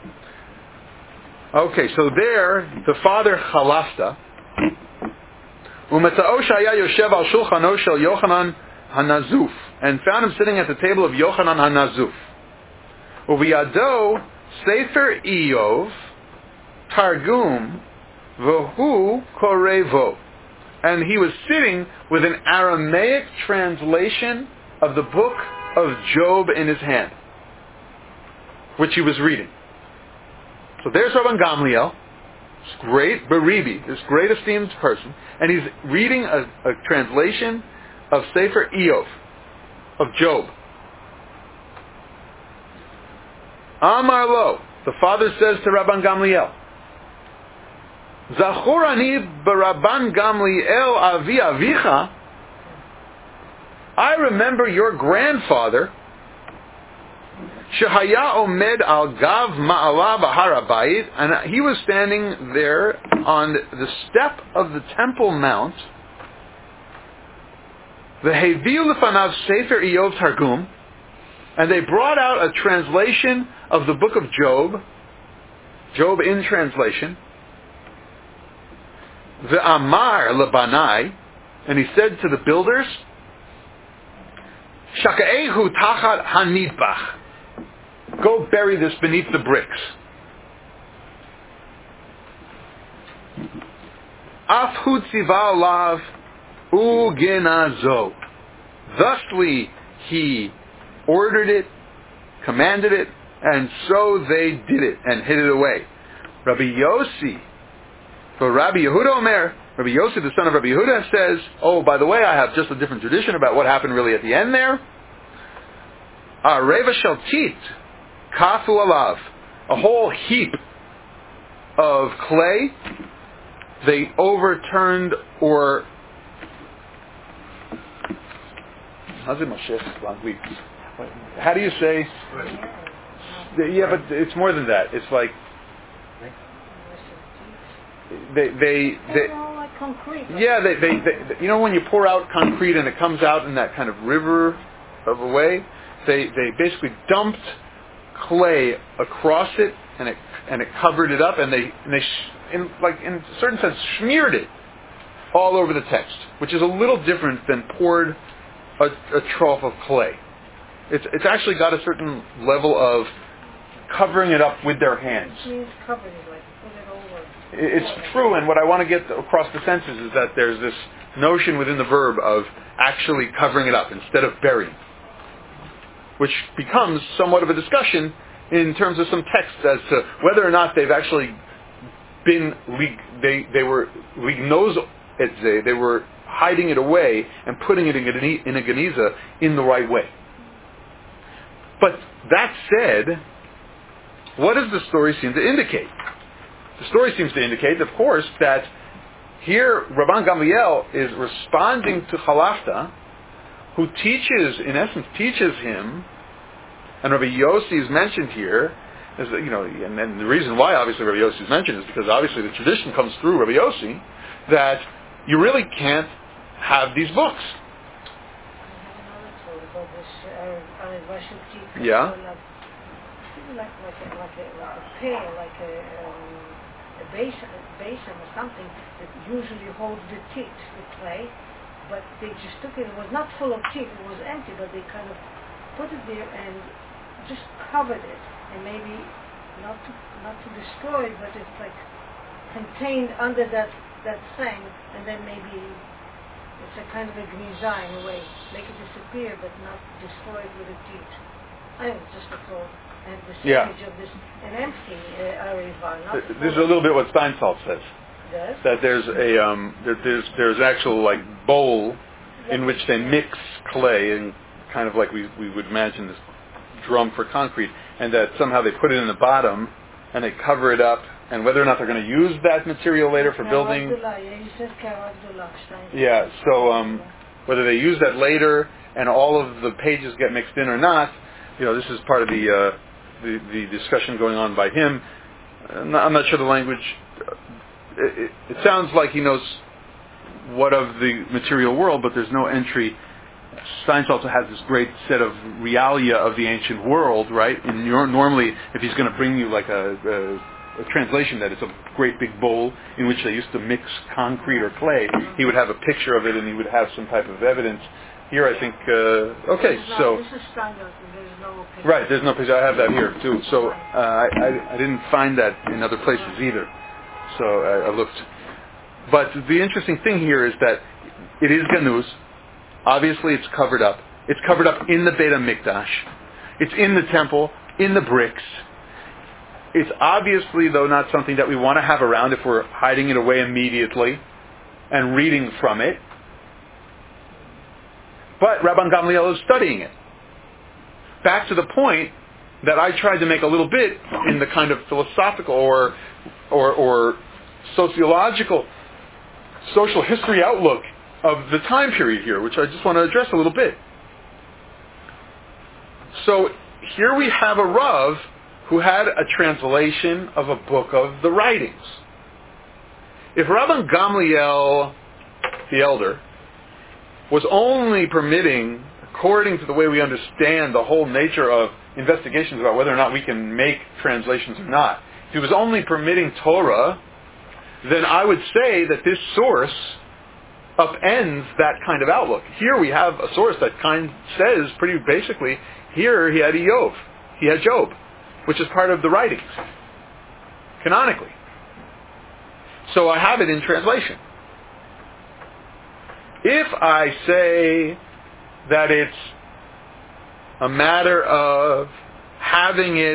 Okay, so there, the father Chalafta, u'meta'o shaya yoshev al shulchano shel Yochanan hanazuf and found him sitting at the table of Yochanan HaNazuf. Uviyado Sefer Iyov Targum V'hu Korevo. And he was sitting with an Aramaic translation of the book of Job in his hand, which he was reading. So there's Rabban Gamliel, this great Baribi, this great esteemed person, and he's reading a translation of Sefer Iyov, of Job. Amar lo, the father says to Rabban Gamliel, Zachorani b'Rabban Gamliel avi avicha. I remember your grandfather, Shehaya omed al gav ma'ala b'har habayit, and he was standing there on the step of the Temple Mount. V'heviu lefanav Sefer Iyov Targum, and they brought out a translation of the book of Job, Job in translation. Ve'amar lebanai, and he said to the builders, Shaka'ehu tachat hanidbach, go bury this beneath the bricks. Af hu tziva alav ugenazo. Thusly he ordered it, commanded it, and so they did it and hid it away. Rabbi Yossi, so Rabbi Yehuda Omer, Rabbi Yossi, the son of Rabbi Yehuda, says, oh, by the way, I have just a different tradition about what happened really at the end there. Reva Shaltit, Kafu Alav, a whole heap of clay, they overturned or... How do you say? Yeah, but it's more than that. It's like they like concrete. Yeah, they you know when you pour out concrete and it comes out in that kind of river of a way, they basically dumped clay across it and it covered it up, and they in a certain sense smeared it all over the text, which is a little different than poured a trough of clay. It's actually got a certain level of covering it up with their hands. It means covering it, like put it over. It's true, and what I want to get across the senses is that there's this notion within the verb of actually covering it up instead of burying, which becomes somewhat of a discussion in terms of some texts as to whether or not they've actually been they were lignoz etzeh, they were hiding it away and putting it in a geniza in the right way. But that said, what does the story seem to indicate? The story seems to indicate, of course, that here Rabban Gamliel is responding to Chalafta, who teaches him, and Rabbi Yossi is mentioned here, and the reason why obviously Rabbi Yossi is mentioned is because obviously the tradition comes through Rabbi Yossi that you really can't have these books. Yeah. Like a pail, like a basin or something that usually holds the teat, the clay, but they just took it. It was not full of teat; it was empty. But they kind of put it there and just covered it, and maybe not to destroy it, but it's like contained under that thing, and then maybe it's a kind of a gniza in a way, make it disappear, but not destroy it with a teat. I think it's just a thought. And the image of this, an empty ariva. This is a little bit what Steinsaltz says. Yes. That there's actual like bowl in which they mix clay and kind of like we would imagine this drum for concrete, and that somehow they put it in the bottom and they cover it up, and whether or not they're going to use that material later for building. Yeah. So whether they use that later and all of the pages get mixed in or not, this is part of the discussion going on by him. I'm not sure the language. It sounds like he knows what of the material world, but there's no entry. Steins also has this great set of realia of the ancient world, right? And normally, if he's going to bring you like a translation that it's a great big bowl in which they used to mix concrete or clay, he would have a picture of it and he would have some type of evidence Here I think, okay, so... This is standard, there's no page. Right, there's no page. I have that here too. So I didn't find that in other places either. So I looked. But the interesting thing here is that it is ganuz. Obviously it's covered up. It's covered up in the Beit HaMikdash. It's in the temple, in the bricks. It's obviously, though, not something that we want to have around if we're hiding it away immediately and reading from it. But Rabban Gamliel is studying it. Back to the point that I tried to make a little bit in the kind of philosophical or sociological, social history outlook of the time period here, which I just want to address a little bit. So here we have a Rav who had a translation of a book of the writings. If Rabban Gamliel, the elder, was only permitting, according to the way we understand the whole nature of investigations about whether or not we can make translations or not, if he was only permitting Torah, then I would say that this source upends that kind of outlook. Here we have a source that says pretty basically, here he had Eov, he had Job, which is part of the writings, canonically. So I have it in translation. If I say that it's a matter of having it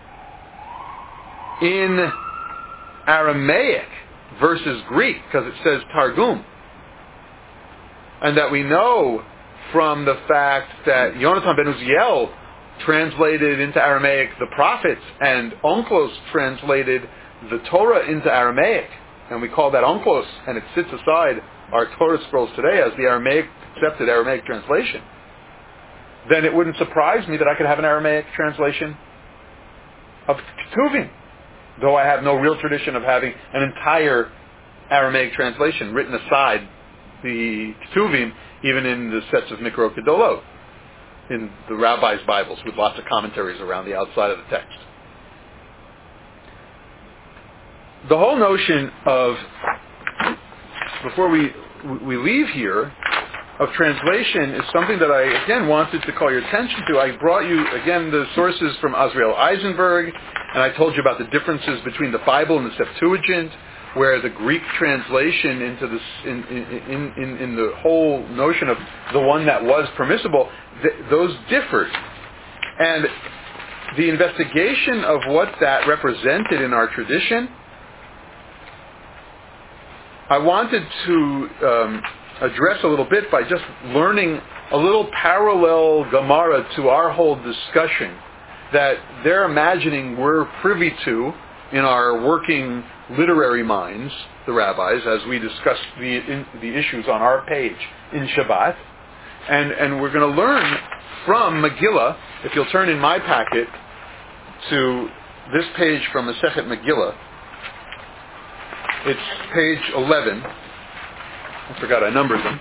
in Aramaic versus Greek, because it says Targum, and that we know from the fact that Yonatan ben Uziel translated into Aramaic the prophets, and Onklos translated the Torah into Aramaic, and we call that Onklos, and it sits aside our Torah scrolls today as the accepted Aramaic translation, then it wouldn't surprise me that I could have an Aramaic translation of Ketuvim, though I have no real tradition of having an entire Aramaic translation written aside the Ketuvim, even in the sets of Mikro Kedolot, in the rabbis' Bibles, with lots of commentaries around the outside of the text. The whole notion of, before we leave here, of translation is something that I, again, wanted to call your attention to. I brought you, again, the sources from Azriel Eisenberg, and I told you about the differences between the Bible and the Septuagint, where the Greek translation into this, in the whole notion of the one that was permissible, those differed. And the investigation of what that represented in our tradition, I wanted to address a little bit by just learning a little parallel Gemara to our whole discussion that they're imagining we're privy to in our working literary minds, the rabbis, as we discuss the issues on our page in Shabbat. And we're going to learn from Megillah, if you'll turn in my packet to this page from Masechet Megillah. It's page 11. I forgot I numbered them.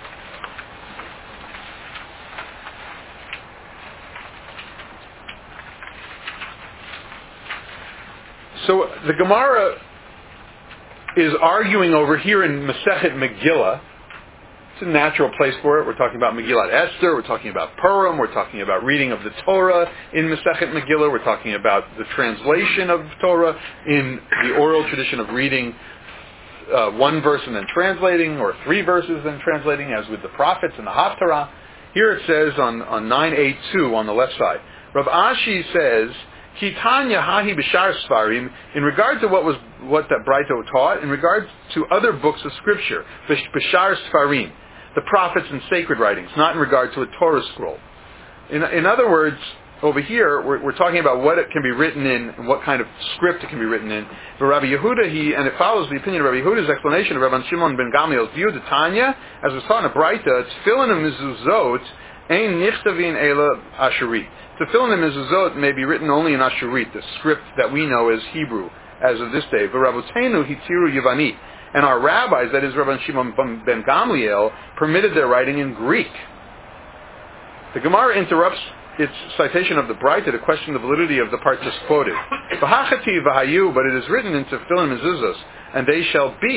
So the Gemara is arguing over here in Masechet Megillah. It's a natural place for it. We're talking about Megillat Esther. We're talking about Purim. We're talking about reading of the Torah in Masechet Megillah. We're talking about the translation of Torah in the oral tradition of reading one verse and then translating, or three verses and translating, as with the prophets and the Haftarah. Here it says on 982 on the left side, Rav Ashi says, Kitanya hahi b'shar svarim, in regard to what that Braito taught, in regard to other books of scripture, b'shar svarim, the prophets and sacred writings, not in regard to a Torah scroll. In other words, over here, we're talking about what it can be written in and what kind of script it can be written in. But Rabbi Yehuda, and it follows the opinion of Rabbi Yehuda's explanation of Rabban Shimon ben Gamliel's view, the Tanya, as was taught in a Braita, Tefillin and Mezuzot, ein nichtavin ela Asherit. Tefillin and Mezuzot may be written only in Asherit, the script that we know as Hebrew, as of this day. V'Rabotenu hitiru Yevani. And our rabbis, that is Rabban Shimon ben Gamliel, permitted their writing in Greek. The Gemara interrupts its citation of the Braita to question the validity of the part just quoted. V'hachati v'hayu, but it is written in Tefillin Mezuzos, and they shall be.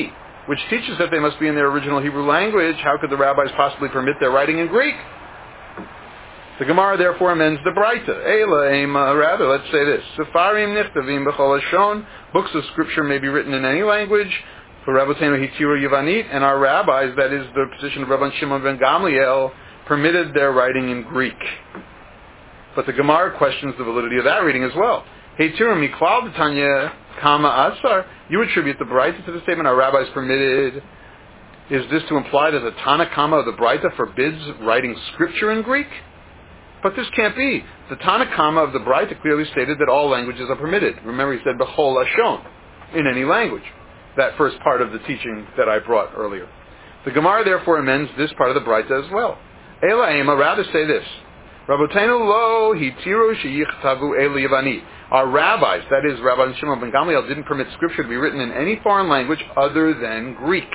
which teaches that they must be in their original Hebrew language. How could the rabbis possibly permit their writing in Greek? The Gemara therefore amends the Braita. Eila ema, rather, let's say this. Sefarim nichtavim b'chol hashon. Books of scripture may be written in any language. For Rabbeinu hitiru Yavanit, and our rabbis, that is the position of Rabban Shimon ben Gamliel, permitted their writing in Greek. But the Gemara questions the validity of that reading as well. Hitiru miklal d'tanya kama asar. You attribute the Braita to the statement our rabbis permitted. Is this to imply that the Tana Kama of the Braita forbids writing scripture in Greek? But this can't be. The Tana Kama of the Braita clearly stated that all languages are permitted. Remember, he said b'chol lashon, in any language. That first part of the teaching that I brought earlier. The Gemara therefore amends this part of the Braita as well. Ela ema, rather say this. Rabbeinu lo hitiru sheyichtavu el Yavani. Our rabbis, that is, Rabban Shimon ben Gamliel, didn't permit scripture to be written in any foreign language other than Greek.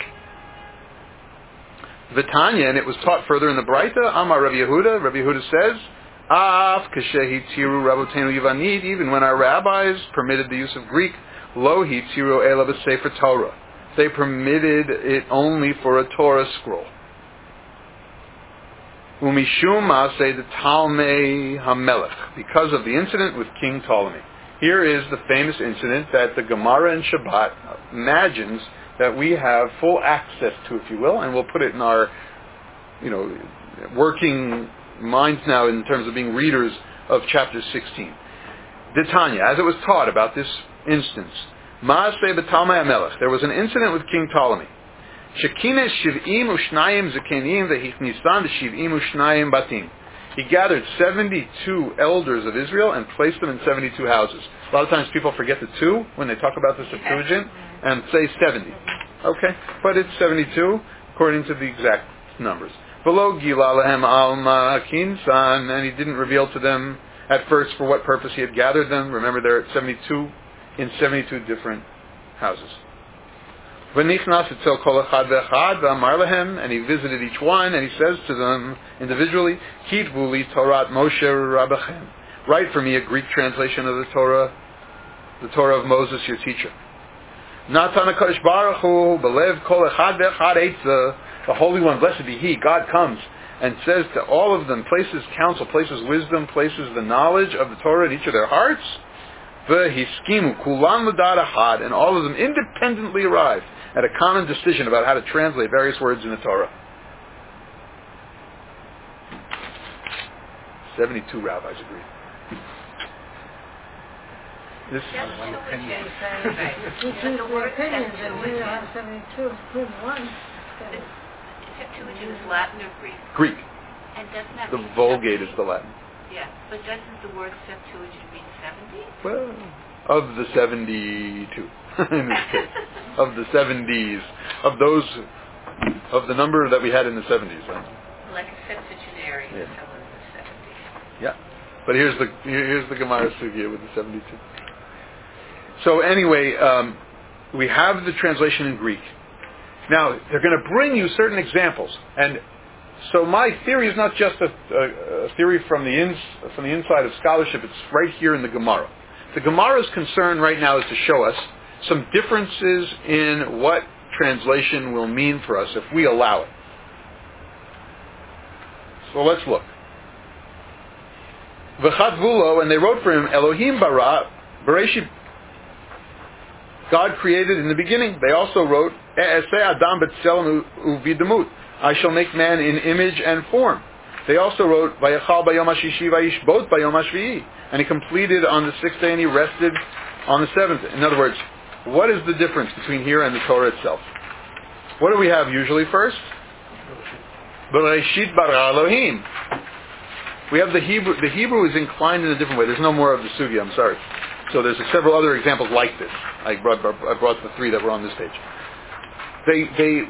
Vitanya, and it was taught further in the Braita, Amar Rabbi Yehuda. Rabbi Yehuda says, Af kashehi tiru Rabbeinu Yavanid, even when our rabbis permitted the use of Greek, lo hitiru ela b'sefer Torah. They permitted it only for a Torah scroll. Umishum ma'aseh the Talmei HaMelech, because of the incident with King Ptolemy. Here is the famous incident that the Gemara in Shabbat imagines that we have full access to, if you will, and we'll put it in our, working minds now in terms of being readers of chapter 16. Ditanya, as it was taught about this instance, Ma'aseh b'Talmei HaMelech, there was an incident with King Ptolemy. Shekines shiv'im u'shnayim zekenim v'hichnisan d'shiv'im u'shnayim batim. He gathered 72 elders of Israel and placed them in 72 houses. A lot of times people forget the 2 when they talk about the Septuagint and say 70. Okay, but it's 72 according to the exact numbers. V'lo gila lehem alma kinsan, and he didn't reveal to them at first for what purpose he had gathered them. Remember, they're at 72 in 72 different houses. V'nichnas etzel kol echad ve'echad v'amar lehem, and he visited each one, and he says to them individually, Kitvu li Torat Moshe Rabbechem. Write for me a Greek translation of the Torah of Moses, your teacher. Natan HaKadosh Baruch Hu belev kol echad ve'echad eitzah. The Holy One, blessed be He, God comes and says to all of them, places counsel, places wisdom, places the knowledge of the Torah in each of their hearts. V'hiskimu kulam l'dad ahad, and all of them independently arrived at a common decision about how to translate various words in the Torah. 72 rabbis agreed. This Just one opinion. The opinions that we have 72, including one. Septuagint is Latin or Greek? Greek. And doesn't that The mean Vulgate 70? is the Latin. Yeah, but doesn't the word Septuagint mean 70? Well, of the 72, in this case. Of the 70s. Of the number that we had in the 70s. Right? Like a septuagenarian, Yeah. someone in the 70s. Yeah. But here's the Gemara Sugya with the 72. So anyway, we have the translation in Greek. Now, they're going to bring you certain examples. And so my theory is not just a theory from the inside of scholarship. It's right here in the Gemara. The Gemara's concern right now is to show us some differences in what translation will mean for us if we allow it. So let's look. V'chatvulo, and they wrote for him, Elohim bara, Bereshit, God created in the beginning. They also wrote, E'eseh Adam b'tselem u'vidamut, I shall make man in image and form. They also wrote, Vayachal bayom hashishi vayishbot bayom hashvi'i, and he completed on the 6th day and he rested on the 7th. In other words, what is the difference between here and the Torah itself? What do we have usually first? Bereshit bara Elohim. We have the Hebrew. The Hebrew is inclined in a different way. There's no more of the sugya, I'm sorry. So there's several other examples like this. I brought the 3 that were on this page. They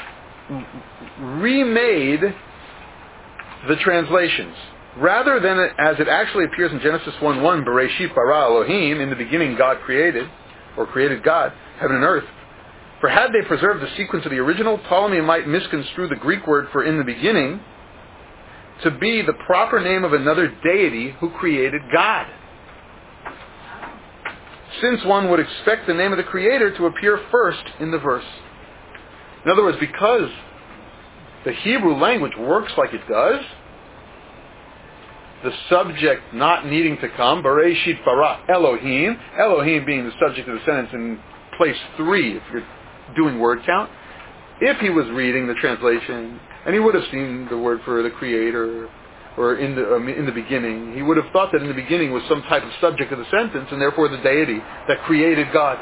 remade the translations. Rather than as it actually appears in Genesis 1:1, Bereshit bara Elohim, in the beginning God created, or created God, heaven and earth. For had they preserved the sequence of the original, Ptolemy might misconstrue the Greek word for in the beginning to be the proper name of another deity who created God. Since one would expect the name of the Creator to appear first in the verse. In other words, because the Hebrew language works like it does, the subject not needing to come, Bereshit bara Elohim, Elohim being the subject of the sentence in place 3 if you're doing word count. If he was reading the translation, and he would have seen the word for the Creator, or in the beginning, he would have thought that in the beginning was some type of subject of the sentence, and therefore the deity that created God.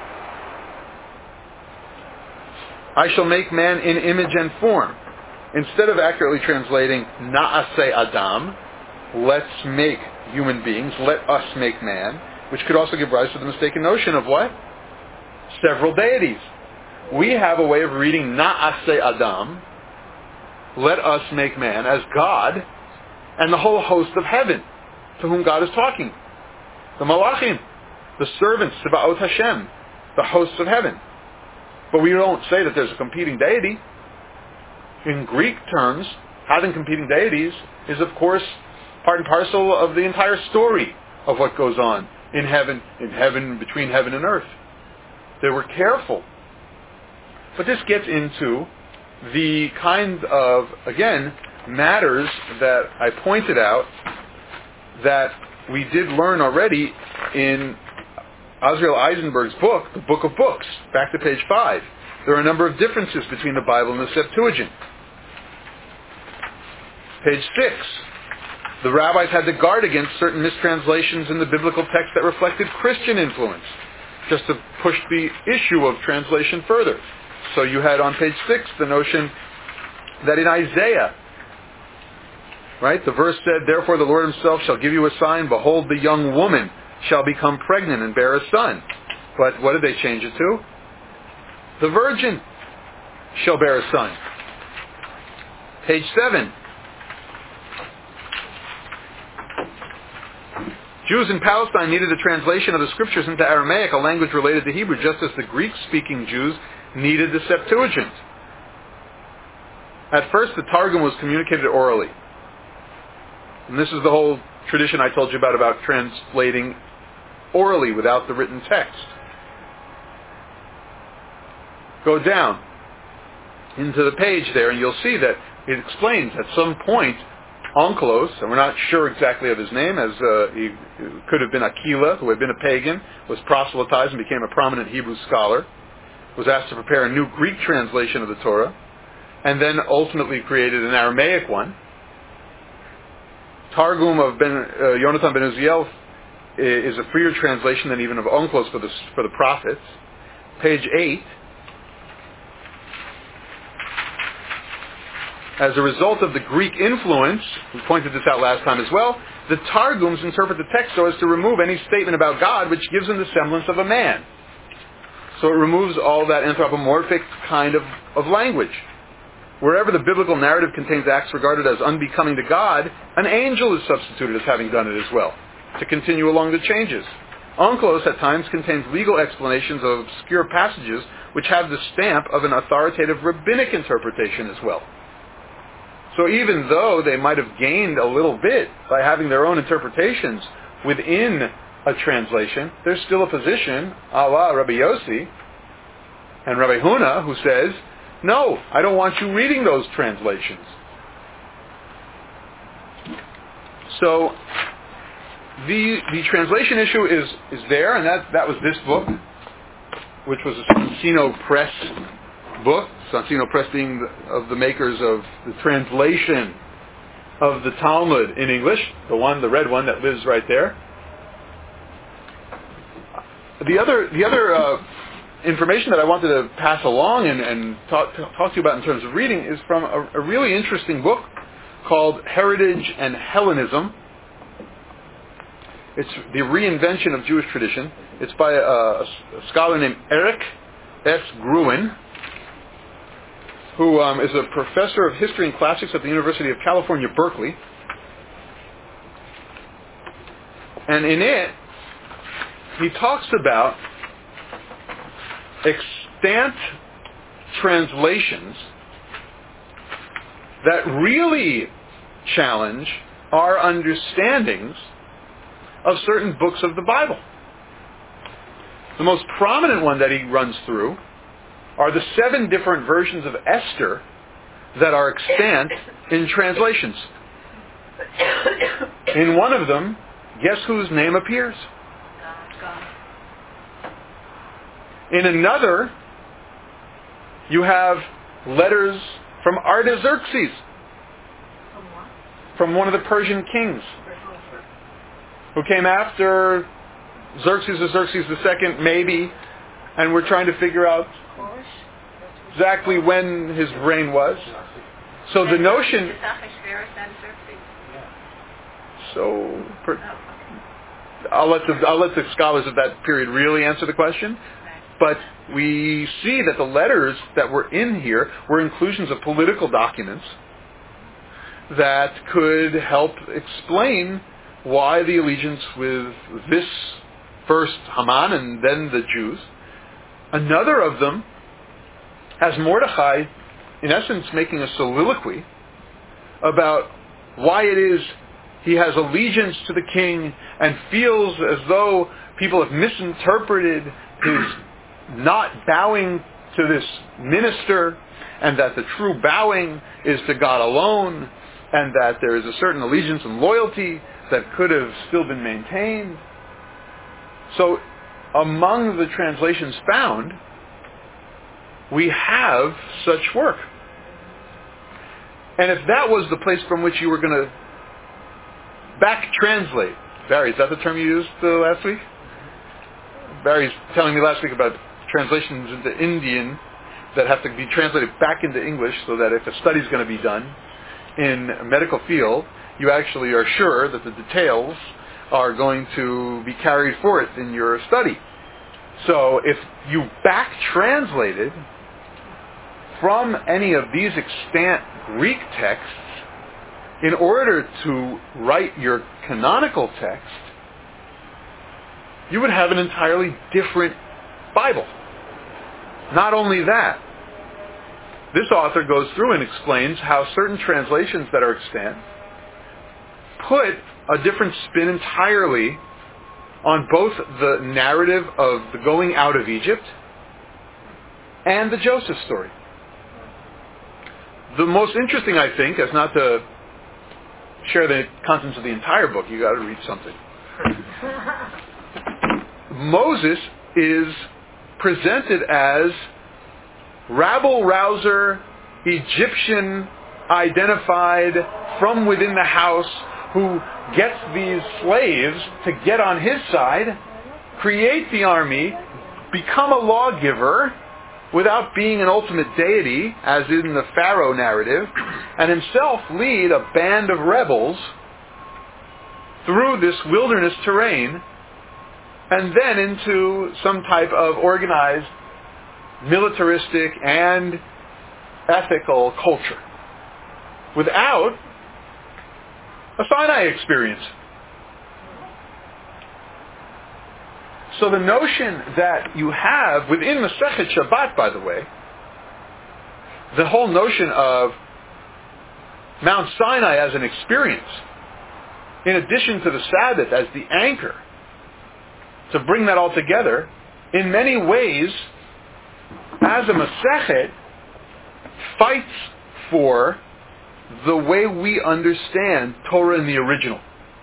I shall make man in image and form. Instead of accurately translating Na'aseh Adam, let's make human beings, let us make man, which could also give rise to the mistaken notion of what? Several deities. We have a way of reading Na'aseh Adam, let us make man, as God and the whole host of heaven to whom God is talking. The Malachim, the servants, Tzebaot Hashem, the hosts of heaven. But we don't say that there's a competing deity. In Greek terms, having competing deities is of course part and parcel of the entire story of what goes on in heaven, between heaven and earth. They were careful. But this gets into the kind of, again, matters that I pointed out that we did learn already in Azriel Eisenberg's book, The Book of Books, back to page 5. There are a number of differences between the Bible and the Septuagint. Page 6. The rabbis had to guard against certain mistranslations in the biblical text that reflected Christian influence, just to push the issue of translation further. So you had on page 6 the notion that in Isaiah, right, the verse said, therefore the Lord himself shall give you a sign, behold the young woman shall become pregnant and bear a son. But what did they change it to? The virgin shall bear a son. Page 7. Jews in Palestine needed a translation of the scriptures into Aramaic, a language related to Hebrew, just as the Greek-speaking Jews needed the Septuagint. At first, the Targum was communicated orally. And this is the whole tradition I told you about translating orally without the written text. Go down into the page there and you'll see that it explains at some point Onkelos, and we're not sure exactly of his name, as he could have been Aquila, who had been a pagan, was proselytized and became a prominent Hebrew scholar, was asked to prepare a new Greek translation of the Torah, and then ultimately created an Aramaic one. Targum of Yonatan ben Uziel is a freer translation than even of Onkelos for the prophets. Page 8. As a result of the Greek influence, we pointed this out last time as well, the Targums interpret the text so as to remove any statement about God which gives him the semblance of a man. So it removes all that anthropomorphic kind of language. Wherever the biblical narrative contains acts regarded as unbecoming to God, an angel is substituted as having done it as well, to continue along the changes. Onkelos at times contains legal explanations of obscure passages which have the stamp of an authoritative rabbinic interpretation as well. So even though they might have gained a little bit by having their own interpretations within a translation, there's still a position, a la Rabbi Yossi and Rabbi Huna, who says, no, I don't want you reading those translations. So the translation issue is there, and that was this book, which was a Santino Press book. Santino Press being of the makers of the translation of the Talmud in English, the red one that lives right there. The other information that I wanted to pass along and talk to you about in terms of reading is from a really interesting book called Heritage and Hellenism. It's the reinvention of Jewish tradition. It's by a scholar named Eric S. Gruen, who is a professor of history and classics at the University of California, Berkeley. And in it, he talks about extant translations that really challenge our understandings of certain books of the Bible. The most prominent one that he runs through are the 7 different versions of Esther that are extant in translations. In one of them, guess whose name appears? God. In another, you have letters from Artaxerxes, From what? from one of the Persian kings, who came after Xerxes or Xerxes II, maybe, and we're trying to figure out Chorus? exactly when his reign was. So the notion... Ahasuerus and Xerxes. So, Oh, okay. I'll let the scholars of that period really answer the question. Right. But we see that the letters that were in here were inclusions of political documents that could help explain why the allegiance with this first Haman and then the Jews. Another of them has Mordechai, in essence, making a soliloquy about why it is he has allegiance to the king and feels as though people have misinterpreted his not bowing to this minister, and that the true bowing is to God alone, and that there is a certain allegiance and loyalty that could have still been maintained. So among the translations found, we have such work. And if that was the place from which you were going to back translate, Barry, is that the term you used last week? Barry's telling me last week about translations into Indian that have to be translated back into English so that if a study is going to be done in a medical field, you actually are sure that the details are going to be carried forth in your study. So if you back translated from any of these extant Greek texts in order to write your canonical text, you would have an entirely different Bible. Not only that, this author goes through and explains how certain translations that are extant put a different spin entirely on both the narrative of the going out of Egypt and the Joseph story. The most interesting, I think, is not to share the contents of the entire book. You got to read something. Moses is presented as rabble-rouser, Egyptian identified from within the house, who gets these slaves to get on his side, create the army, become a lawgiver without being an ultimate deity, as in the Pharaoh narrative, and himself lead a band of rebels through this wilderness terrain, and then into some type of organized, militaristic, and ethical culture, without a Sinai experience. So the notion that you have within the Masechet Shabbat, by the way, the whole notion of Mount Sinai as an experience, in addition to the Sabbath as the anchor, to bring that all together, in many ways, as a Masechet, fights for the way we understand Torah in the original.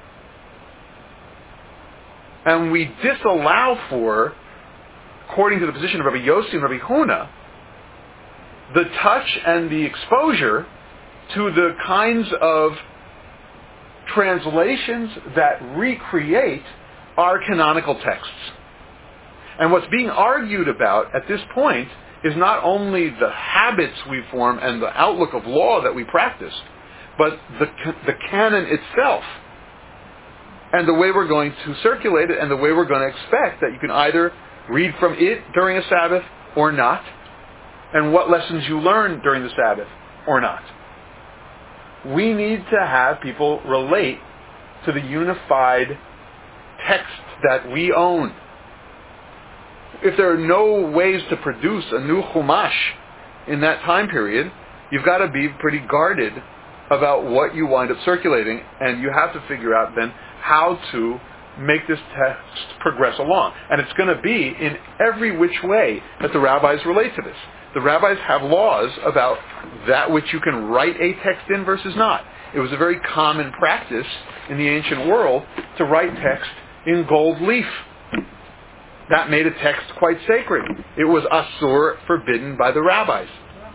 And we disallow for, according to the position of Rabbi Yossi and Rabbi Huna, the touch and the exposure to the kinds of translations that recreate our canonical texts. And what's being argued about at this point is not only the habits we form and the outlook of law that we practice, but the canon itself, and the way we're going to circulate it, and the way we're going to expect that you can either read from it during a Sabbath or not, and what lessons you learn during the Sabbath or not. We need to have people relate to the unified text that we own. If there are no ways to produce a new Chumash in that time period, you've got to be pretty guarded about what you wind up circulating, and you have to figure out then how to make this text progress along. And it's going to be in every which way that the rabbis relate to this. the rabbis have laws about that which you can write a text in versus not. It was a very common practice in the ancient world to write text in gold leaf. That made a text quite sacred. It was asur, forbidden by the rabbis.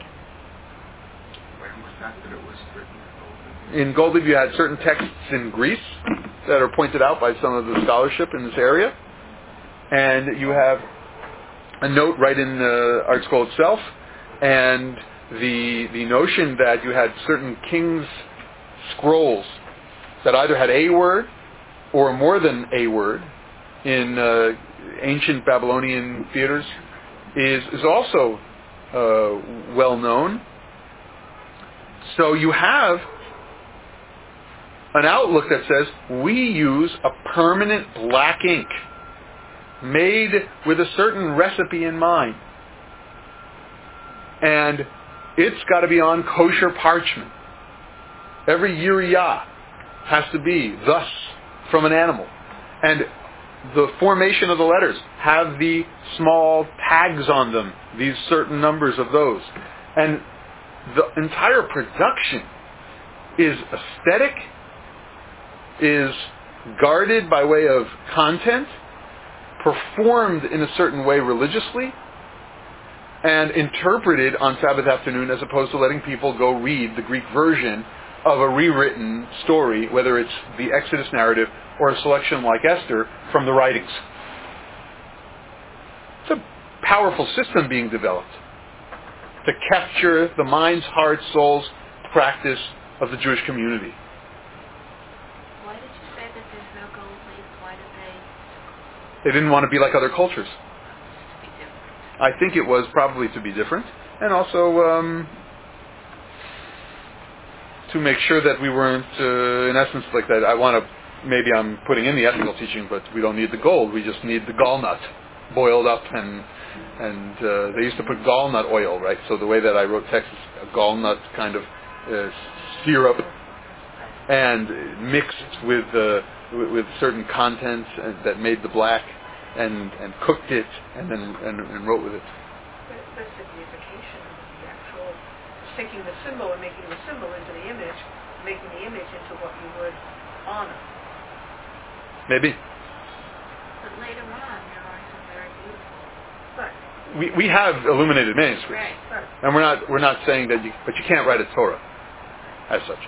When was that it was written? In gold leaf, you had certain texts in Greece that are pointed out by some of the scholarship in this area. And you have a note right in the Art Scroll itself, and the notion that you had certain kings' scrolls that either had a word or more than a word in ancient Babylonian theaters is also well known. So you have an outlook that says we use a permanent black ink made with a certain recipe in mind. And it's got to be on kosher parchment. Every yiriyah has to be thus from an animal. And the formation of the letters have the small tags on them, these certain numbers of those. And the entire production is aesthetic, is guarded by way of content, performed in a certain way religiously, and interpreted on Sabbath afternoon as opposed to letting people go read the Greek version of a rewritten story, whether it's the Exodus narrative or a selection like Esther from the writings. It's a powerful system being developed to capture the minds, hearts, souls, practice of the Jewish community. Why did you say that there's no gold leaf? Why did They didn't want to be like other cultures. be different? I think it was probably to be different, and also to make sure that we weren't, in essence, like that. Maybe I'm putting in the ethical teaching, but we don't need the gold. We just need the gallnut boiled up, and they used to put gallnut oil, right? So the way that I wrote text is a gallnut kind of syrup, and mixed with certain contents that made the black, and cooked it, and then and wrote with it. The signification of the actual taking the symbol and making the symbol into the image, making the image into what you would honor. Maybe. But later on, there are some very beautiful. Right. We have illuminated manuscripts, Right. and we're not saying that you can't write a Torah as such.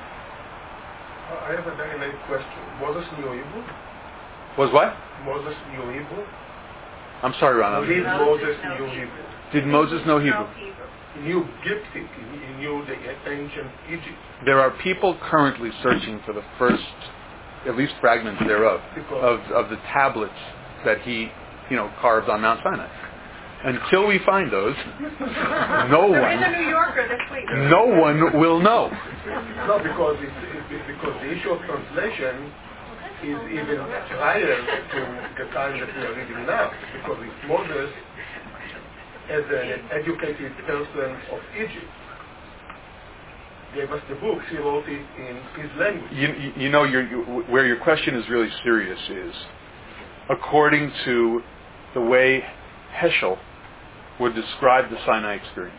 I have a very nice question. Moses knew Hebrew? Was what? Moses knew Hebrew? I'm sorry, Ron. Did Moses knew Hebrew? Did Moses know Hebrew? He knew Giptic. He knew the ancient Egypt. There are people currently searching for the first, at least fragments thereof, of the tablets that he, carved on Mount Sinai. Until we find those, no In the New Yorker this week. one will know. No, because the issue of translation is even prior to the time that we are reading now. Because it's Moses, as an educated person of Egypt, gave us the books. He wrote it in his language. Where your question is really serious is, according to the way Heschel would describe the Sinai experience.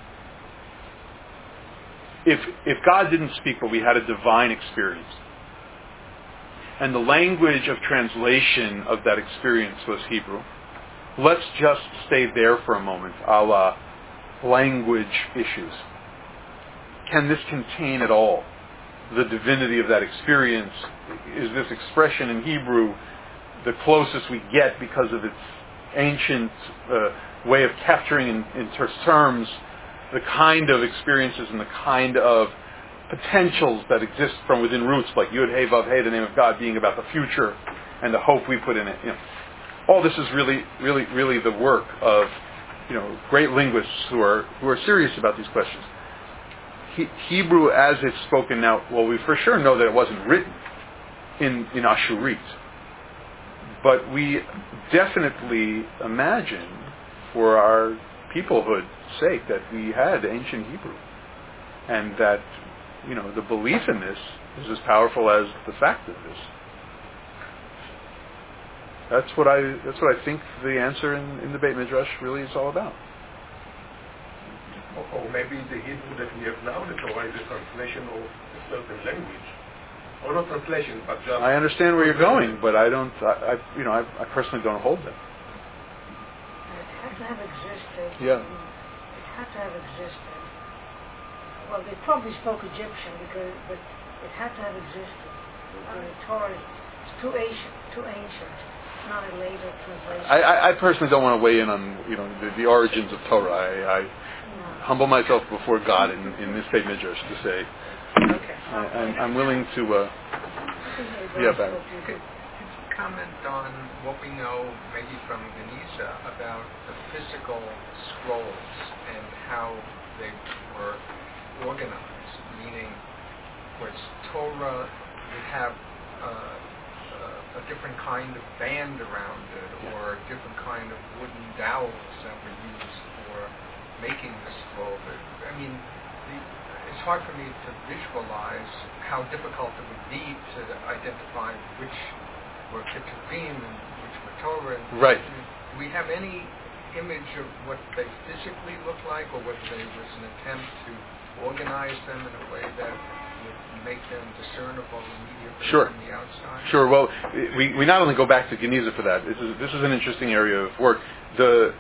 If God didn't speak, but we had a divine experience, and the language of translation of that experience was Hebrew, let's just stay there for a moment, a la language issues. Can this contain at all the divinity of that experience? Is this expression in Hebrew the closest we get because of its ancient way of capturing in terms the kind of experiences and the kind of potentials that exist from within roots, like Yud Hey Vav Hey, the name of God, being about the future and the hope we put in it. All this is really, really, really the work of great linguists who are serious about these questions. Hebrew, as it's spoken now, well, we for sure know that it wasn't written in Ashurit, but we definitely imagine, for our peoplehood's sake, that we had ancient Hebrew, and that the belief in this is as powerful as the fact of this. That's what I think the answer in the Beit Midrash really is all about. Or maybe the Hebrew that we have now, the Torah, is a translation of a certain language. Or not translation, but just... I understand where you're going, but I personally don't hold that. It had to have existed. Yeah. It had to have existed. Well, they probably spoke Egyptian, but it had to have existed. The Torah is too ancient. It's not a later translation. I personally don't want to weigh in on the origins of Torah. I humble myself before God in this Beit Midrash to say, Okay. I'm willing to. Yeah, Barry. Could you comment on what we know, maybe from Geniza, about the physical scrolls and how they were organized? Meaning, was Torah would have a different kind of band around it, or a different kind of wooden dowels that were used for making the scroll. I mean, it's hard for me to visualize how difficult it would be to identify which were Ketuvim and which were Torah. Right. Do we have any image of what they physically look like, or whether there was an attempt to organize them in a way that would make them discernible immediately from the outside? Sure. Well, we not only go back to Geniza for that. This is an interesting area of work. The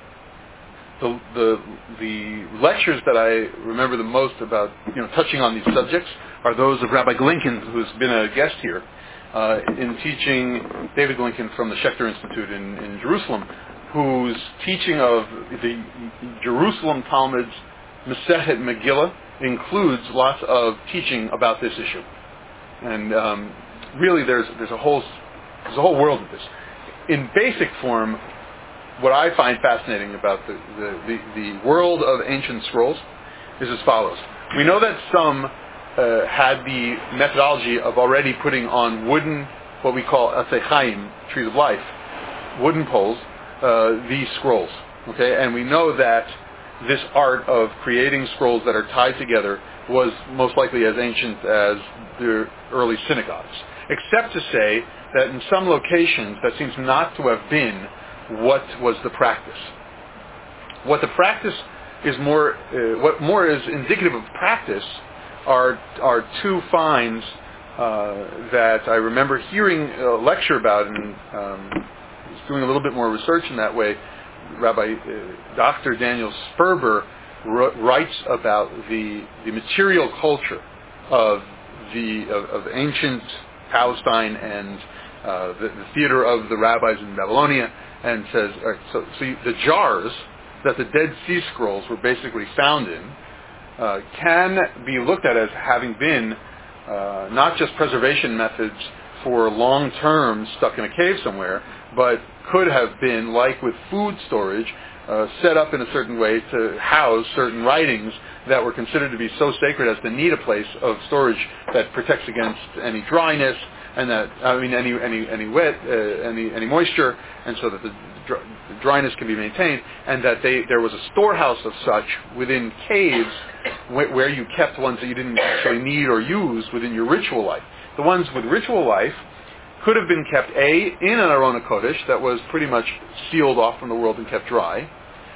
lectures that I remember the most about touching on these subjects are those of Rabbi Glinken, who's been a guest here in teaching, David Glinken from the Schechter Institute in Jerusalem, whose teaching of the Jerusalem Talmud's Masechet Megillah includes lots of teaching about this issue. And really there's a whole world of this. In basic form, what I find fascinating about the world of ancient scrolls is as follows. We know that some had the methodology of already putting on wooden, what we call Atzei Chaim, trees of life, wooden poles, these scrolls. Okay, and we know that this art of creating scrolls that are tied together was most likely as ancient as the early synagogues, except to say that in some locations that seems not to have been what was the practice. What the practice is what more is indicative of practice are two finds that I remember hearing a lecture about, and doing a little bit more research in that way. Rabbi Dr. Daniel Sperber writes about the material culture of ancient Palestine and the theater of the rabbis in Babylonia, and says, so the jars that the Dead Sea Scrolls were basically found in can be looked at as having been not just preservation methods for long term stuck in a cave somewhere, but could have been, like with food storage, set up in a certain way to house certain writings that were considered to be so sacred as to need a place of storage that protects against any dryness, and any wet, any moisture, and so that the dryness can be maintained, and that there was a storehouse of such within caves where you kept ones that you didn't actually need or use within your ritual life. The ones with ritual life could have been kept in an Arona Kodesh that was pretty much sealed off from the world and kept dry,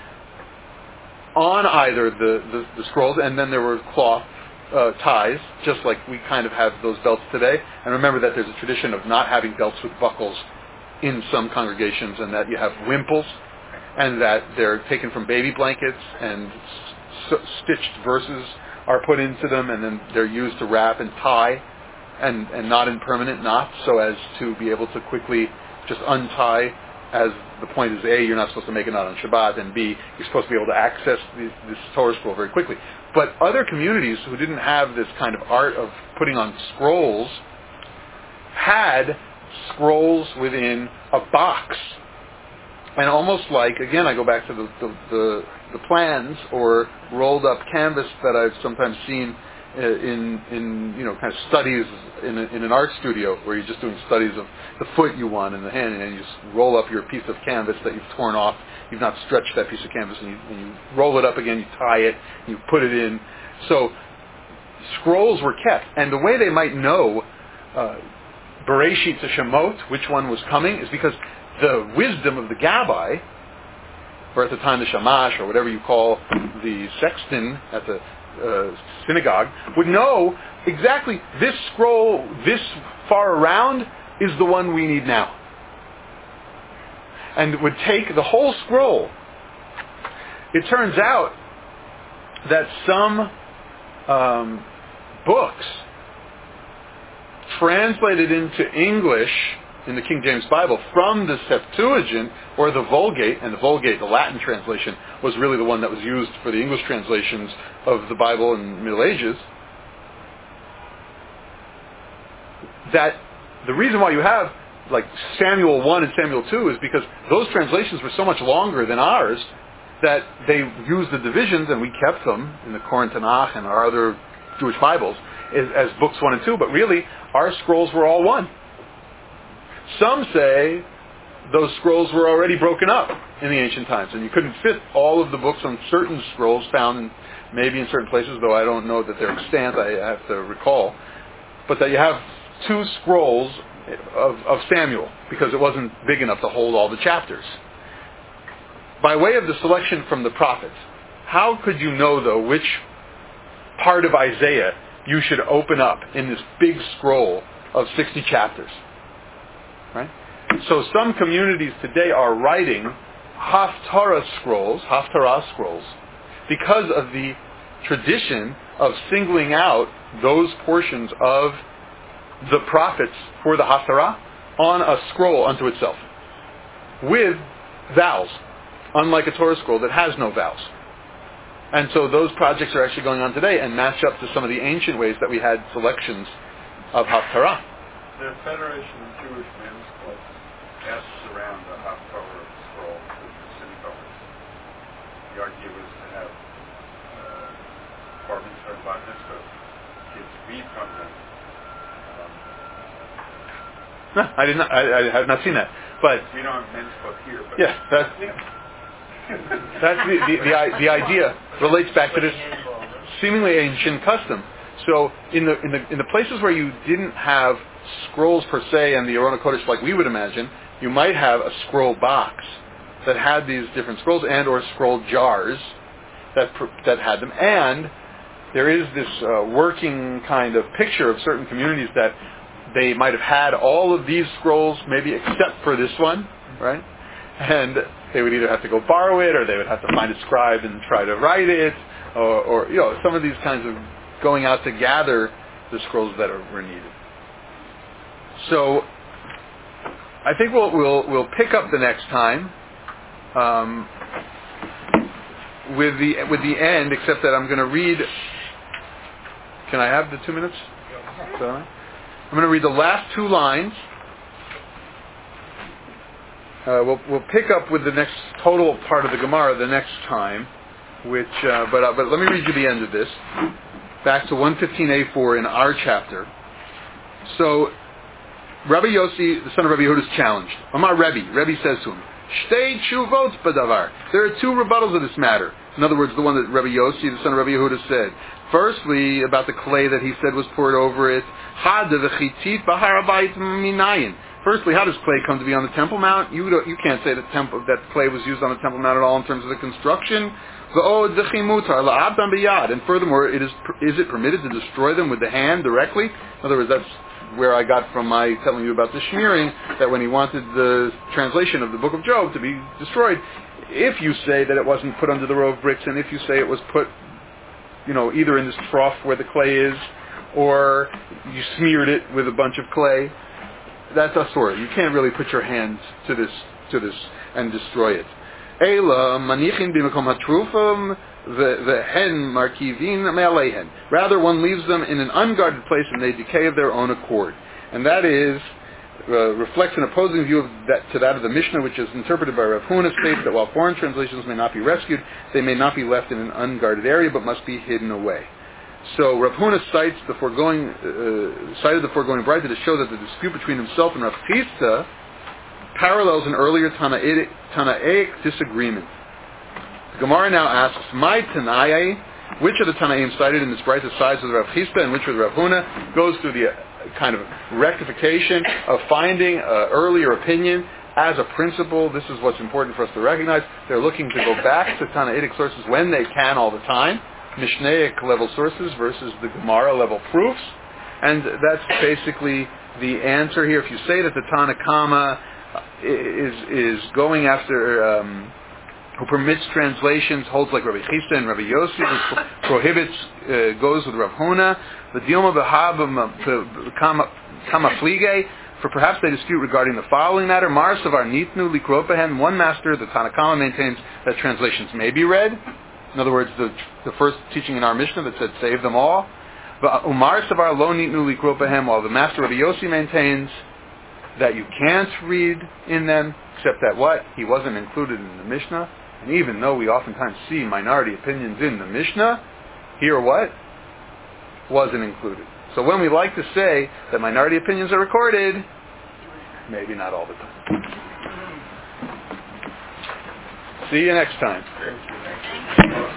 on either the scrolls, and then there were cloth ties, just like we kind of have those belts today. And remember that there's a tradition of not having belts with buckles in some congregations, and that you have wimples, and that they're taken from baby blankets, and stitched verses are put into them, and then they're used to wrap and tie, and not in permanent knots, so as to be able to quickly just untie, as the point is, A, you're not supposed to make a knot on Shabbat, and B, you're supposed to be able to access this Torah scroll very quickly. But other communities who didn't have this kind of art of putting on scrolls had scrolls within a box. And almost like, again, I go back to the plans or rolled up canvas that I've sometimes seen in kind of studies in an art studio, where you're just doing studies of the foot you want and the hand, and you just roll up your piece of canvas that you've torn off. You've not stretched that piece of canvas, and you roll it up again, you tie it, and you put it in. So scrolls were kept, and the way they might know Bereshit to Shemot, which one was coming, is because the wisdom of the Gabbai or at the time the shamash, or whatever you call the sexton at the synagogue, would know exactly this scroll this far around is the one we need now. And would take the whole scroll. It turns out that some books translated into English in the King James Bible from the Septuagint or the Vulgate, and the Vulgate, the Latin translation, was really the one that was used for the English translations of the Bible in the Middle Ages, that the reason why you have like Samuel 1 and Samuel 2 is because those translations were so much longer than ours that they used the divisions, and we kept them in the Koran Tanakh and our other Jewish Bibles as books 1 and 2, but really our scrolls were all one. Some say those scrolls were already broken up in the ancient times, and you couldn't fit all of the books on certain scrolls found maybe in certain places, though I don't know that they're extant, I have to recall, but that you have 2 scrolls of Samuel, because it wasn't big enough to hold all the chapters. By way of the selection from the prophets, how could you know, though, which part of Isaiah you should open up in this big scroll of 60 chapters? Right? So some communities today are writing Haftarah scrolls, because of the tradition of singling out those portions of the prophets for the Haftarah on a scroll unto itself, with vowels, unlike a Torah scroll that has no vowels. And so those projects are actually going on today and match up to some of the ancient ways that we had selections of Haftarah. The Federation of Jewish Men's Clubs asks around the Haftarah scroll with the synagogues. The idea was to have bar mitzvah and bat mitzvah kids read from them. No, I have not seen that. But we don't have men's club here. But yeah, that's the idea relates back to this seemingly ancient custom. So in the places where you didn't have scrolls per se and the Aron HaKodesh like we would imagine, you might have a scroll box that had these different scrolls and or scroll jars that had them. And there is this working kind of picture of certain communities that they might have had all of these scrolls, maybe except for this one, right? And they would either have to go borrow it, or they would have to find a scribe and try to write it, or some of these kinds of going out to gather the scrolls that were needed. So I think we'll pick up the next time with the end, except that I'm going to read. Can I have the 2 minutes? So, I'm going to read the last 2 lines. We'll pick up with the next total part of the Gemara the next time, but let me read you the end of this. Back to 115a4 in our chapter. So, Rabbi Yossi, the son of Rabbi Yehuda, is challenged. Amar Rebbe says to him, Shtei tshuvot b'davar. There are 2 rebuttals of this matter. In other words, the one that Rabbi Yossi, the son of Rabbi Yehuda, said. Firstly, about the clay that he said was poured over it. Firstly, how does clay come to be on the Temple Mount? You can't say that clay was used on the Temple Mount at all in terms of the construction. And furthermore, is it permitted to destroy them with the hand directly? In other words, that's where I got from my telling you about the smearing, that when he wanted the translation of the Book of Job to be destroyed, if you say that it wasn't put under the row of bricks, and if you say it was put, either in this trough where the clay is, or you smeared it with a bunch of clay, that's asur. You can't really put your hands to this and destroy it. Rather, one leaves them in an unguarded place and they decay of their own accord. And that is reflects an opposing view to that of the Mishnah, which is interpreted by Rav Huna, states that while foreign translations may not be rescued, they may not be left in an unguarded area, but must be hidden away. So Rav Huna cited the foregoing Braita to show that the dispute between himself and Rav Chisda parallels an earlier Tanaic disagreement. The Gemara now asks, "My Tanai, which of the Tanaim cited in this Braita sides with Rav Chisda and which with Rav Huna?" Goes through the kind of rectification of finding an earlier opinion as a principle, this is what's important for us to recognize. They're looking to go back to Tannaitic sources when they can all the time, Mishnaic level sources versus the Gemara level proofs. And that's basically the answer here. If you say that the Tanna Kama is going after, who permits translations, holds like Rabbi Chisda and Rabbi Yossi, who prohibits, goes with Rav Huna, the Dilma B'Haba Kama Flige, for perhaps they dispute regarding the following matter. Mar Savar Nitnu Likropehen, one master, the Tanna Kama, maintains that translations may be read. In other words, the first teaching in our Mishnah that said save them all. But Umar Savar Lo Nitnu Likropehen, while the master Rabbi Yossi maintains that you can't read in them, except that what? He wasn't included in the Mishnah. And even though we oftentimes see minority opinions in the Mishnah, here what? Wasn't included. So when we like to say that minority opinions are recorded, maybe not all the time. See you next time.